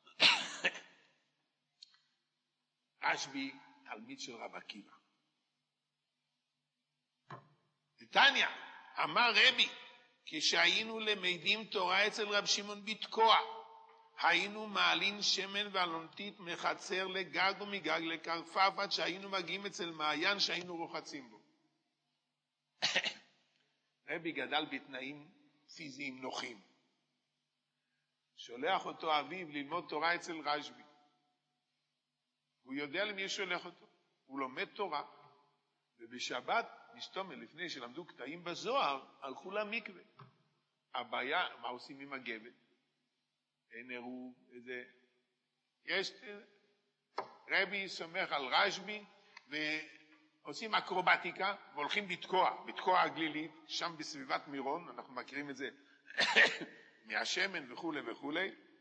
רשב"י, תלמיד של רב עקיבא. נתניה, אמר רבי, כשהיינו למדים תורה אצל רב שמעון בתקוע, היינו מעלין שמן ואלונתית מחצר לגג ומגג לקרפף, עד שהיינו מגיעים אצל מעיין שהיינו רוחצים בו. רבי גדל בתנאים פיזיים נוחים. שולח אותו אביו ללמוד תורה אצל רשב"י. הוא יודע למי שולח אותו. הוא לומד תורה. ובשבת, מסתומר, לפני שלמדו קטעים בזוהר, הלכו למקווה. הבעיה, מה עושים עם הגבת? אין עירוב, איזה... יש... רבי סומך על רשב"י, ועושים אקרובטיקה, והולכים בתקוע הגלילית, שם בסביבת מירון, אנחנו מכירים את זה מהשמן וכו' וכו'.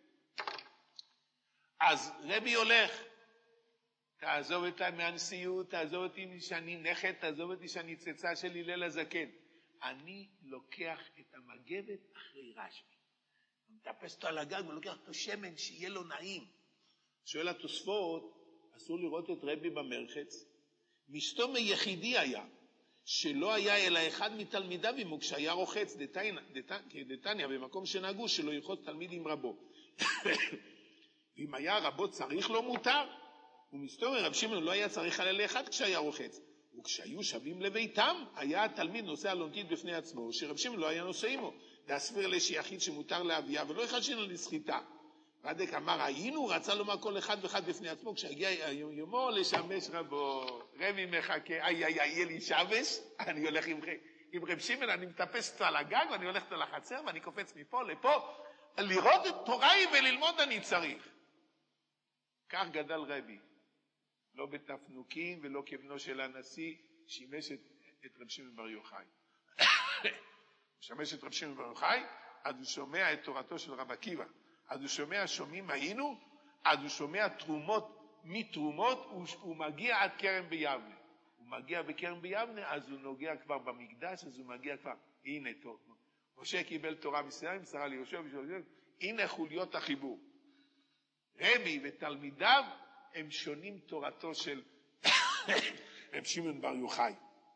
אז רבי הולך, תעזוב אותי מהנשיאות, תעזוב אותי שאני נכד, תעזוב אותי שאני צאצא של הלל הזקן. אני לוקח את המגבת אחרי רשב"י. הוא מטפס אותו על הגג ולוקח אותו שמן שיהיה לו נעים. שואל התוספות, אסור לראות את רבי במרחץ. מסתומר יחידי היה, שלא היה אלא אחד מתלמידיו עמו כשהיה רוחץ דתניא במקום שנהגו שלא ירחוץ תלמיד עם רבו. ואם היה רבו צריך לא מותר. ומסתומר רב שמעון לא היה צריך עליה לאחד כשהיה רוחץ. וכשהיו שבים לביתם, היה התלמיד נושא אלונתית בפני עצמו, שרב שמעון לא היה נושא עמו. להסביר לשי יחיד שמותר להביאה, ולא אחד שינו לסחיטה. ועדק אמר, היינו, רצה לומר כל אחד ואחד בפני עצמו, כשהגיע יומו לשמש רבו. רבי מחכה, יהיה לי שבש, אני הולך עם רב שמעון, אני מטפס אותו על הגג, ואני הולך אותו לחצר, ואני קופץ מפה לפה, לראות את תוראי וללמוד אני צריך. כך גדל רבי. לא בתפנוקים ולא כבנו של הנשיא, שימש את רב שמעון בר יוחאי. הוא שימש את רב שמעון בר יוחאי, אז הוא שומע את תורתו של רב עקיבא. אז הוא שומע שומעים היינו, אז הוא שומע תרומות מתרומות, הוא מגיע עד כרם ביבנה. הוא מגיע בכרם ביבנה, אז הוא נוגע כבר במקדש, אז הוא מגיע כבר, הנה טוב. משה קיבל תורה מסיני, מסרה ליהושע, הנה חוליות החיבור. רבי ותלמידיו הם שונים תורתו של רב שמעון בר יוחאי.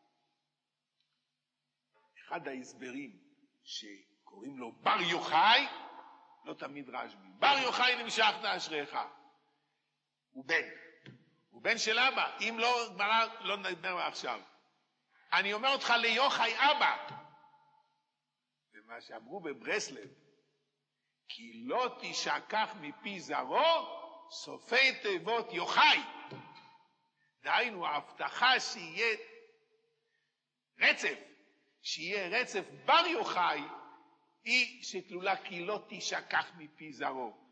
אחד ההסברים שקוראים לו בר יוחאי, לא תמיד רשב"י. בר יוחאי נמשכת אשריך. הוא בן. הוא בן של אבא. אם לא, לא נדבר עכשיו. אני אומר אותך ליוחאי אבא. ומה שאמרו בברסלב, כי לא תשכח מפי זרעו, סופי תיבות יוחאי. דהיינו, ההבטחה שיהיה רצף, שיהיה רצף בר יוחאי, היא שכלולה כי לא תשכח מפי זרעו.